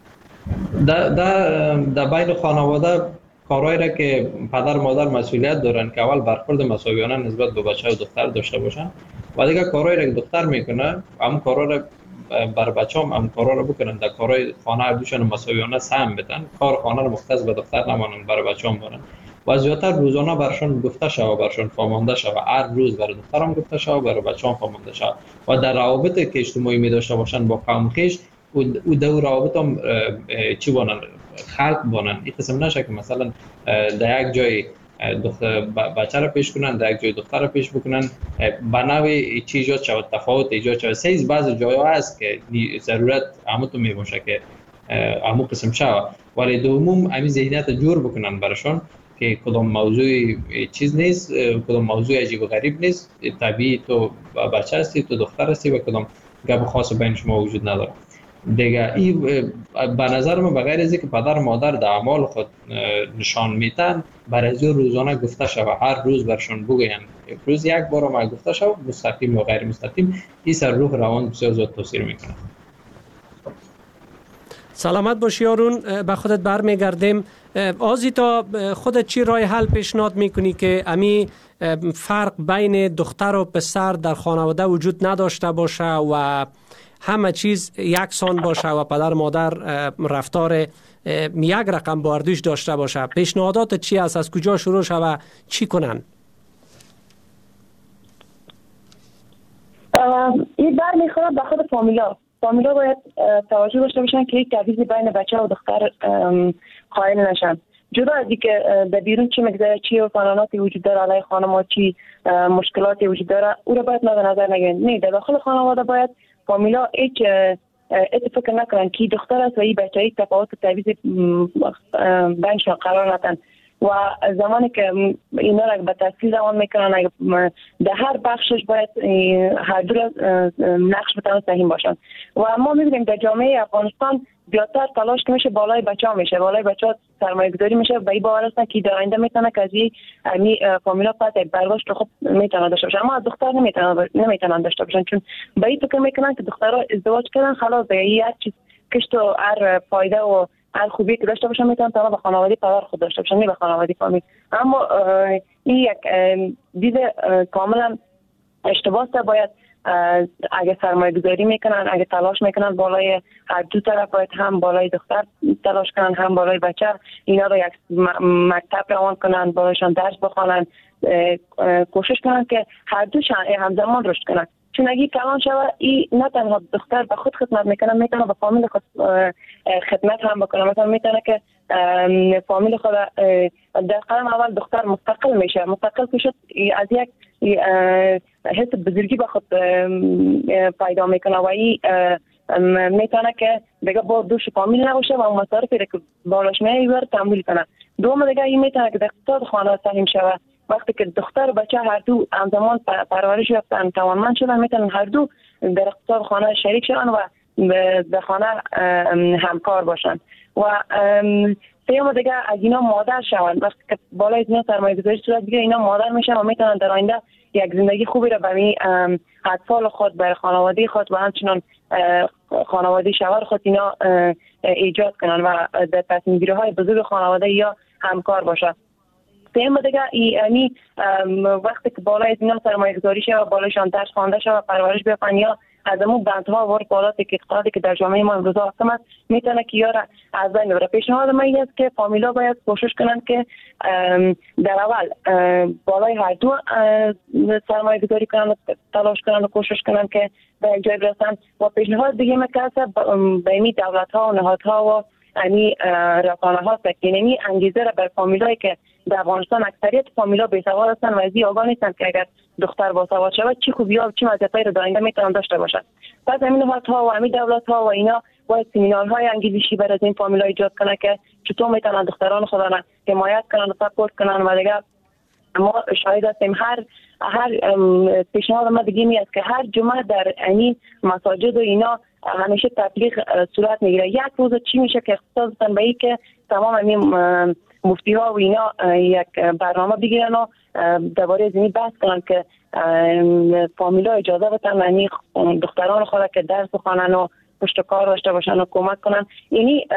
Speaker 4: در در در بین خانواده کارهایی را که پدر مادر مسئولیت دارن که اول برخورد مساویانه نسبت به بچه و دختر داشته باشن و دیگه کارهایی را که دختر میکنه هم کارها را بر بچه هم هم کارها را بکنن. در کارهای خانه دوشان مساویانه سهم بدن، کار خانه را مختص به دختر نمانن، برای بچه هم بارن و زیادتر روزانه برشان گفته شود، برشان فهمانده شود. هر روز برای دختر هم گفته شود، برای بچه هم فهمانده شود و در روابط که اجتماعی می داشته باشن با قوم خویش او دو روابط هم چی بانن خلق بانن. این قسم نشه که مثلا در یک جای دختر بچه را پیش کنن، در یک جای دختر را پیش بکنن، به نوع چی ایجاد شود، تفاوت ایجاد شود. سیز بعض جای ها هست که ضرورت همون تو می باشه که امو قسم شوه، ولی دوم امی ذهنیت جور بکنن برشان که کدام موضوع چیز نیست، کدام موضوع عجیب و غریب نیست، طبیعی تو بچه هستی، تو دختر هستی و کدام گپ خاص بین شما وجود نداره دیگه. این به نظر من بغیر از اینکه پدر و مادر در اعمال خود نشان میتن، برای از روزانه گفته شود، هر روز برشان بگوین، روز یک بار ما گفته شود، مستقیم و غیر مستقیم، این سر روح روان بسیار زیاد تاثیر میکنه.
Speaker 3: سلامت باشی یارون، به خودت برمیگردیم. آزیتا، خودت چی راه حل پیشنهاد میکنی که امی فرق بین دختر و پسر در خانواده وجود نداشته باشه و همه چیز یکسان باشه و پدر مادر رفتار یک رقم با اردوش داشته باشه؟ پیشنهادات چی است؟ از کجا شروع شود؟ چی کنن؟
Speaker 6: این بر میخواد به خود فامیلا فامیلا باید توجه داشته باشن که یک تبعیض بین بچه و دختر قائل نشن. جدا از اینکه در بیرون چی مگذره، چی و قانوناتی وجود داره علیه خانم، چی مشکلاتی وجود داره، او را باید مد نظر نگیرن. نه، در داخل خانواده باید فامیلا هیچ اتفاق نکنن که دختر است و این بچه یک تفاوت و تبعیض بینشان قرار ندن. و زمانی که اینا را به تفصیل زمان میکنن، در هر بخشش باید هر دو نقش بتانن سهیم باشن. و ما میبینیم در جامعه افغانستان زیادتر تلاش که میشه بالای بچه ها میشه، بالای بچه ها سرمایه گذاری میشه، به این باور هستن که در آینده میتونه که از این فامیلا پس یک برداشت خوب میتونه داشته باشن، اما از دختر نمیتونن نمیتونن داشته باشن، چون به این فکر میکنن که دخترها ازدواج کردن خلاص دیگه هر چیز کشت و هر فایده و هر خوبی که داشته باشن میتونن تنها به خانواده پدر خود داشته باشن، نه به خانواده فامیل. اما این یک دید کاملا اشتباه است. باید اگه سرمایه گذاری میکنن، اگه تلاش میکنن بالای هر دو طرف، باید هم بالای دختر تلاش کنن هم بالای بچه، اینا رو یک مکتب روان کنن، بالایشان درس بخوانن، کوشش کنن که هر دو همزمان رشد کنن. چون اگه کلان شود، این نه تنها دختر به خود خدمت میکنه، میتونه به فامیل خود خدمت هم بکنه. مثلا میتونه که فامیل خود در قدم اول دختر مستقل میشه، مستقل که شد از یک حس بزرگی به خود پیدا میکنه و این میتونه که دیگه با دوش فامیل نباشه و مصارفی که بالاش میبر تحمل کنه. دوم دیگه این میتونه که در اقتصاد خانه سهم شود. وقتی که دختر و بچه هر دو همزمان پرورش یافتن، توانمند شدن، میتونن هر دو در اقتصاد خانه شریک شدن و در خانه همکار باشن. و سیوم دیگه از اینا مادر شوند. وقتی که بالای از اینا سرمایه گذاری صورت بگیره، اینا مادر میشن و میتونن در آینده یک زندگی خوبی را برای اطفال خود، برای خانواده خود و همچنان خانواده شوهر خود اینا ایجاد کنن و در تصمیم گیری های بزرگ خانواده یا همکار باشن. سیم دیگه یعنی وقتی که بالای از اینا سرمایه گذاری شه و بالایشان درس خوانده شه و پرورش بیافن یا از امون بندها و اقتصادی که اقتصادی که در جامعه ما امروز هستم است، میتونه که یاره از بین ببره. پیشنهاد من این است که فامیلا باید کوشش کنن که در اول بالای هر دو سرمایه گذاری کنن و تلاش کنن و کوشش کنن که به یک جای برسن. و پیشنهاد دیگه میکنه به این دولت ها و نهادها و یعنی رسانه ها سکنینی انگیزه را بر فامیلایی که در افغانستان اکثریت فامیلا بی‌سواد هستند و از این آگاه نیستند که اگر دختر باسواد شود چه خوبی‌ها و چه مزیت‌هایی را در آینده میتونن داشته باشند. پس همین نهادها و همین دولت‌ها و اینا باید سمینارهای انگیزشی برای این فامیلا ایجاد کنه که چطور میتونن دختران خود را حمایت کنن و سپورت کنن. و دیگه ما شاهد هستیم هر هر پیشنهاد ما دیگه می است که هر جمعه در یعنی مساجد و اینا همیشه تبلیغ صورت میگیره. یک روز چی میشه که اختصاص بدن به این که تمام همین مفتی ها و اینا یک برنامه بگیرن و درباره از این بحث کنن که فامیلا اجازه بدن یعنی دختران خود که درس بخوانن و پشت کار داشته باشن و کمک کنن. یعنی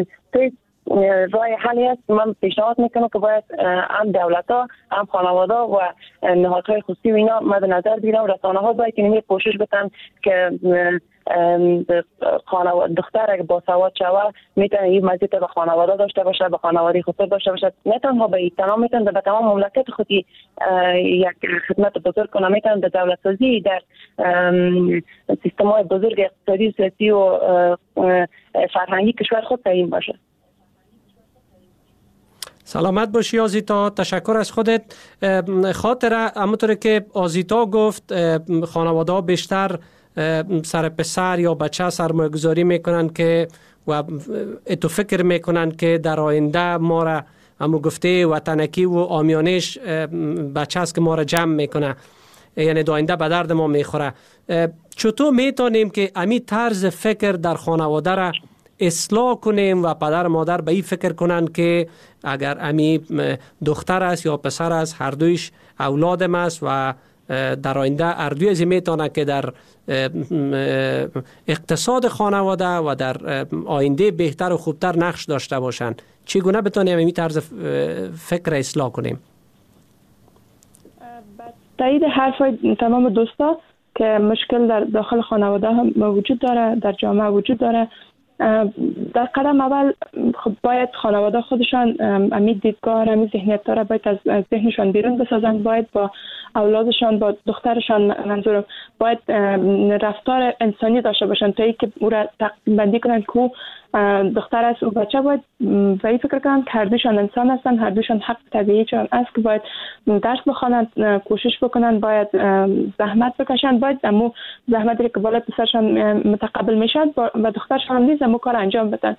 Speaker 6: راه حلی است. من پیشنهاد میکنم که باید هم دولت ها هم خانواده و نهادهای خصوصی و اینا مد نظر بگیرن. رسانه ها باید اینمی کوشش بکنن که خانواده دختر اگه باسواد شود میتونه این مزیت به خانواده داشته باشه، به خانواده خود داشته باشه، نه تنها به این تمام میتونه به تمام مملکت خودی یک خدمت بزرگ کنه، میتونه در دولت سازی در سیستم های بزرگ اقتصادی و سیاسی و فرهنگی کشور خود تعیین باشه.
Speaker 3: سلامت باشی آزیتا، تشکر از خودت. خاطره همونطور که آزیتا گفت خانواده ها بیشتر سر پسر یا بچه سرمایه گذاری میکنن که و اتو فکر میکنن که در آینده ما را همو گفته وطنکی و آمیانش بچه است که ما را جمع میکنه، یعنی در آینده به درد ما میخوره. چطور میتونیم که امی طرز فکر در خانواده را اصلاح کنیم و پدر و مادر به این فکر کنن که اگر امی دختر است یا پسر است هر دویش اولادم است و در آینده هر دوی از میتونه که در اقتصاد خانواده و در آینده بهتر و خوبتر نقش داشته باشند. چگونه بتونیم این طرز فکر اصلاح کنیم؟
Speaker 7: تایید حرفای تمام دوستا که مشکل در داخل خانواده هم وجود داره، در جامعه وجود داره. در قدم اول خب باید خانواده خودشان امی دیدگاه امی ذهنیت را باید از ذهنشان بیرون بسازن، باید با اولادشان با دخترشان منظورم باید رفتار انسانی داشته باشن تا اینکه او را تقسیم بندی کنن که دختر است و بچه باید به این فکر کنن که هر دوشان انسان هستن، هر دوشان حق طبیعی چون است که باید درس بخوانند، کوشش بکنن، باید زحمت بکشن، باید امو زحمتی که بالا پسرشان متقبل میشن و دخترشان نیز امو کار انجام بدن.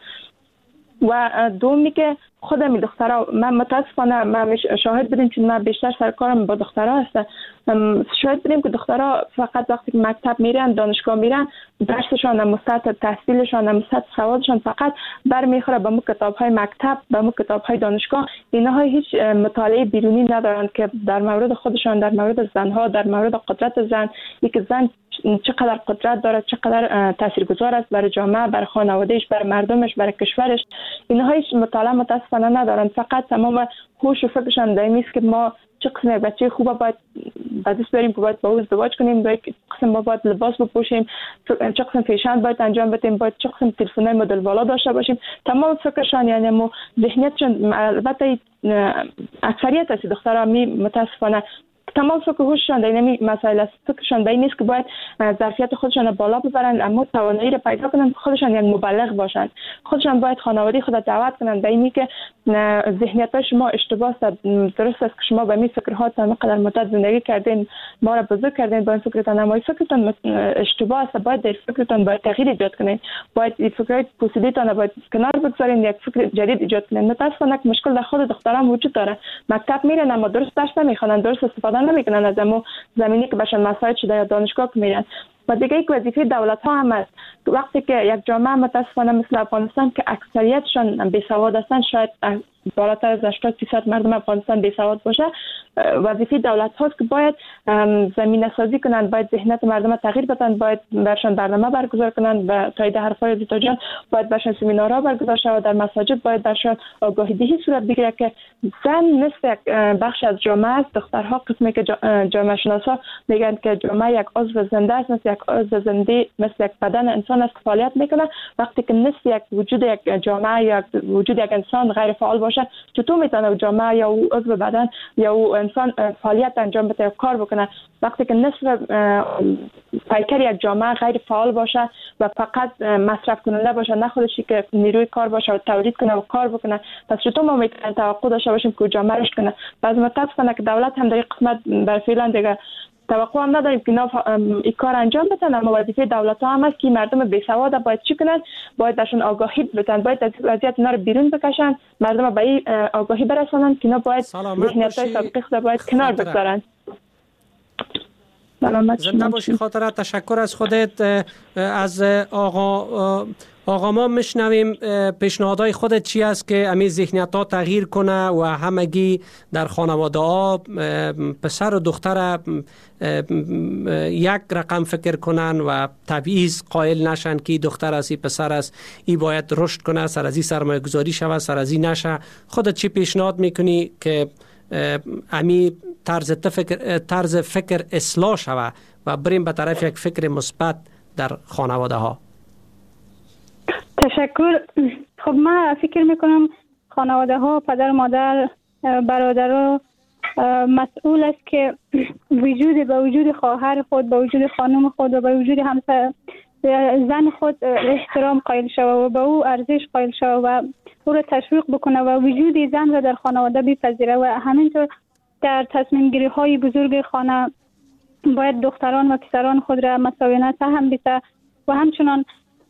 Speaker 7: و دومی که خودم دخترها من متاسفانه من شاهد بودیم که من بیشتر سرکارم با دخترها هستم، شاهد بودیم که دخترها فقط وقتی که مکتب میرن دانشگاه میرن درسشان مستعد تحصیلشان مستعد سوادشان فقط برمیخوره به مو کتاب های مکتب، به مو کتاب های دانشگاه. اینها هیچ مطالعه بیرونی ندارند که در مورد خودشان، در مورد زنها، در مورد قدرت زن، یک زن چقدر قدرت داره، چقدر تاثیرگذار است برای جامعه، برای خانوادهش، برای مردمش، برای کشورش. اینها هیچ مطالعه متاسفانه ندارن، فقط تمام هوش و فکرشان در این است که ما چه قسم بچه خوبه باید به دست بریم که باید با او ازدواج کنیم، باید قسم ما باید لباس بپوشیم، چه قسم فیشن باید انجام بدیم، باید چه قسم تلفن‌های مدل والا داشته باشیم. تمام فکرشان یعنی مو ذهنیتشان البته اکثریت از دخترها می متاسفانه تمام فکر هوششان در این مسائل است. فکرشان به این نیست که باید ظرفیت خودشان بالا ببرند، اما توانایی را پیدا کنند خودشان یک مبلغ باشند. خودشان باید خانواده خود دعوت کنند به اینی که ذهنیت شما اشتباه است، درست است که شما به این فکرها تا مقدار مدت زندگی کردین، ما را بزرگ کردین با این فکرتان، اما این فکرتان اشتباه است، باید در فکرتان باید تغییر ایجاد کنین، باید این فکرهای پوسیده‌تان باید کنار بگذارین، یک فکر جدید ایجاد کنین. متأسفانه مشکل در خود دختران وجود داره، مکتب میرن اما درست درس نمیخوانند، درست استفاده نمیکنن از امو زمینی که بهشون مساعد شده یا دانشگاه میرن. و دیگه یک وظیفه دولت ها هم است. وقتی که یک جامعه متاسفانه مثل افغانستان که اکثریتشان بیسواد هستند، شاید بالاتر از هشتاد درصد مردم افغانستان بیسواد باشه، وظیفه دولت هاست که باید زمینه سازی کنند، باید ذهنیت مردم تغییر بدن، باید برشان برنامه برگزار کنند و تایید حرفای زیتا جان، باید برشان سمینارها برگزار شود، در مساجد باید برشان آگاهی دهی صورت بگیره که زن نصف یک بخش از جامعه است. دخترها قسمی که جامعه شناسا میگن که جامعه یک عضو زنده است، مثل یک عضو زنده، مثل یک بدن انسان است که فعالیت میکنه. وقتی که نصف یک وجود یک جامعه یا وجود یک انسان غیر فعال باشه، چطور میتونه جامعه یا او عضو بدن یا او انسان فعالیت انجام بده یا کار بکنه؟ وقتی که نصف پیکر یک جامعه غیر فعال باشه و فقط مصرف کننده باشه، نه خودشی که نیروی کار باشه و تولید کنه و کار بکنه، پس چطور ما میتونیم توقع داشته باشیم که جامعه رشد کنه؟ بعضی متاسفانه که دولت هم در این قسمت بر فعلا دیگه توقع هم نداریم که این کار انجام بدن، اما وظیفه دولت ها هم است که مردم بیسواد باید چی کنن؟ باید درشون آگاهی بدن، باید از وضعیت اینا رو بیرون بکشن، مردم به این آگاهی برسونن که اینا باید ذهنیت‌های سابقه خود باید کنار بگذارن.
Speaker 3: زنده باشی خاطرت. تشکر از خودت. از آقا آقا ما میشنویم پیشنهادهای خودت چی است که امی ذهنیت ها تغییر کنه و همگی در خانواده ها پسر و دختر یک رقم فکر کنن و تبعیض قائل نشن که دختر است پسر است، ای باید رشد کنه، سر از این سرمایه گذاری شود، سر از این نشه. خودت چی پیشنهاد میکنی که امی طرز فکر طرز فکر اصلاح شود و بریم به طرف یک فکر مثبت در خانواده ها؟
Speaker 8: تشکر. خب من فکر میکنم خانواده ها، پدر مادر، برادر مسئول است که وجود به وجود خواهر خود، به وجود خانم خود و به وجود همسر زن خود احترام قائل شود و به او ارزش قائل شود و او را تشویق بکنه و وجود زن را در خانواده بپذیره و همینطور در تصمیم گیری های بزرگ خانه باید دختران و پسران خود را مساویانه سهم بده و همچنان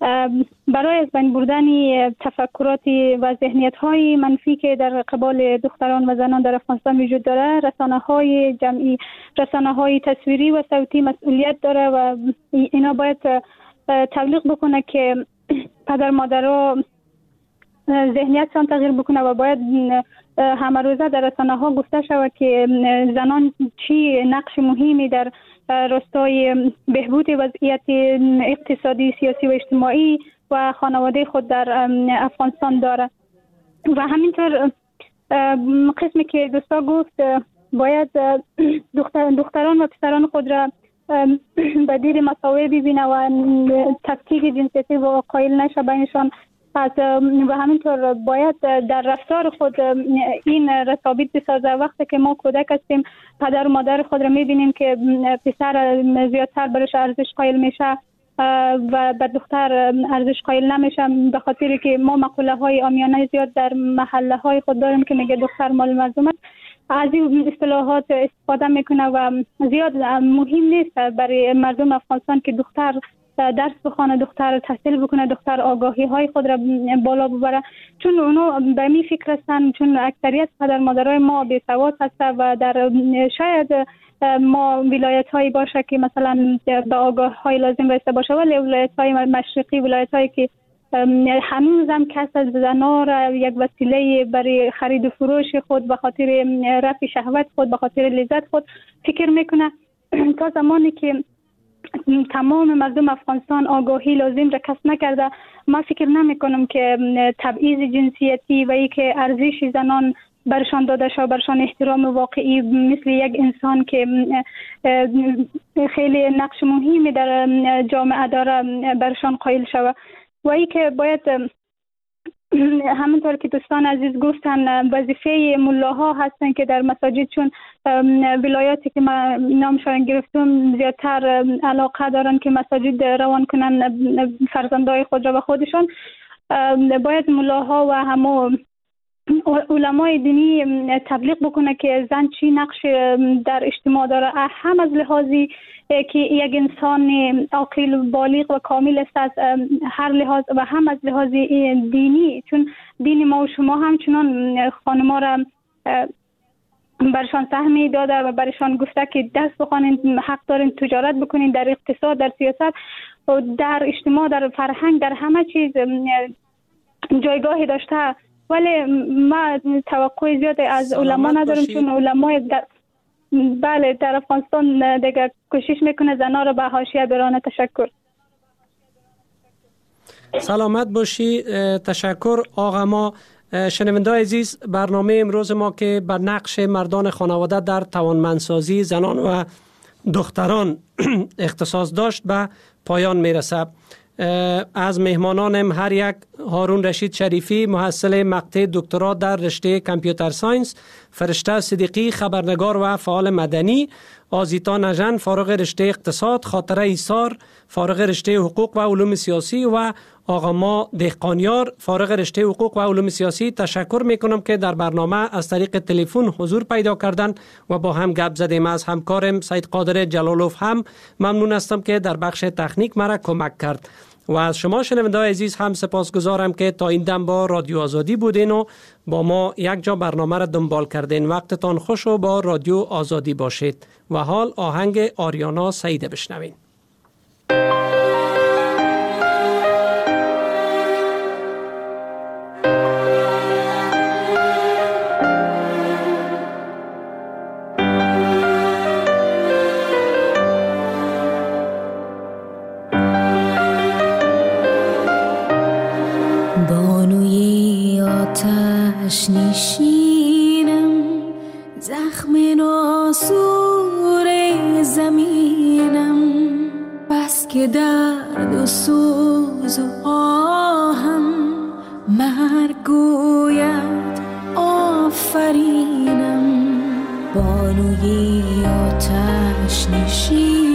Speaker 8: برای از بین بردن تفکرات و ذهنیت‌های منفی که در قبال دختران و زنان در افغانستان وجود داره، رسانه‌های جمعی، رسانه‌های تصویری و صوتی مسئولیت داره و اینا باید تبلیغ بکنه که پدر مادرها ذهنیتشان تغییر بکنه و باید همه روزه در رسانه‌ها گفته شود که زنان چی نقش مهمی در راستای بهبود وضعیت اقتصادی، سیاسی و اجتماعی و خانواده خود در افغانستان داره. و همینطور قسمی که دوستا گفت باید دختر دختران و پسران خود را به دیر مساوی ببینه و تفکیک جنسیتی و قائل نشه بینشان، و همینطور باید در رفتار خود این رسابیت بسازه. وقتی که ما کودک هستیم پدر و مادر خود را میبینیم که پسر زیادتر برش ارزش قائل میشه و به دختر ارزش قائل نمیشه، به خاطر که ما مقوله های عامیانه زیاد در محله های خود داریم که میگه دختر مال مردم است. از این اصطلاحات استفاده میکنه و زیاد مهم نیست برای مردم افغانستان که دختر درس بخونه، دختر تحصیل بکنه، دختر آگاهی های خود را بالا ببره، چون اونا به می فکر هستن، چون اکثریت پدر مادرای ما بی سواد هسته و در شاید ما ولایت هایی باشه که مثلا به آگاه های لازم رسیده باشه، ولی ولایت های مشرقی، ولایت هایی که هنوز هم کسب از زنان را یک وسیله برای خرید و فروش خود به خاطر رفع شهوت خود، به خاطر لذت خود فکر میکنه. تا زمانی که تمام مردم افغانستان آگاهی لازم را کسب نکرده، ما فکر نمی کنم که تبعیض جنسیتی و ای که ارزش زنان برشان داده شد، برشان احترام واقعی مثل یک انسان که خیلی نقش مهمی در جامعه داره برشان قائل شود. و ای که باید همونطور که دوستان عزیز گفتن وظیفه ملاها هستن که در مساجد، چون ولایاتی که ما نامشان گرفتم زیادتر علاقه دارن که مساجد روان کنن فرزندای خود را و خودشان، باید ملاها و همو علمای دینی تبلیغ بکنه که زن چی نقش در اجتماع داره، هم از لحاظی که یک انسان عاقل بالغ و کامل است از هر لحاظ و هم از لحاظ دینی، چون دین ما و شما همچنان خانم‌ها را برشان سهمی داده و برشان گفته که درس بخوانید، حق دارین تجارت بکنید، در اقتصاد، در سیاست و در اجتماع، در فرهنگ، در همه چیز جایگاهی داشته. ولی ما توقع زیاد از علما نداریم، چون علمای در... بله در افغانستان دیگه کوشش میکنه زنها رو به حاشیه برانه. تشکر.
Speaker 3: سلامت باشی. تشکر آقا. ما شنونده عزیز، برنامه امروز ما که بر نقش مردان خانواده در توانمندسازی زنان و دختران اختصاص داشت به پایان میرسه. از مهمانانم هر یک هارون رشید شریفی محصل مقطع دکترا در رشته کامپیوتر ساینس، فرشته صدیقی خبرنگار و فعال مدنی، آزیتا نژن فارغ رشته اقتصاد، خاطره ایسار فارغ رشته حقوق و علوم سیاسی و آقا ما دهقانیار فارغ رشته حقوق و علوم سیاسی تشکر میکنم که در برنامه از طریق تلفن حضور پیدا کردن و با هم گپ زدیم. از همکارم سید قادر جلالوف هم ممنون هستم که در بخش تکنیک مرا کمک کرد و از شما شنونده‌های عزیز هم سپاسگزارم که تا این دم با رادیو آزادی بودین و با ما یک جا برنامه را دنبال کردین. وقتتان خوش و با رادیو آزادی باشید. و حال آهنگ آریانا سعیده بشنوین.
Speaker 9: نشینم زخم ناسور زمینم، بس که درد و سوز و آهم مرگ گوید آفرینم. بانوی آتش نشین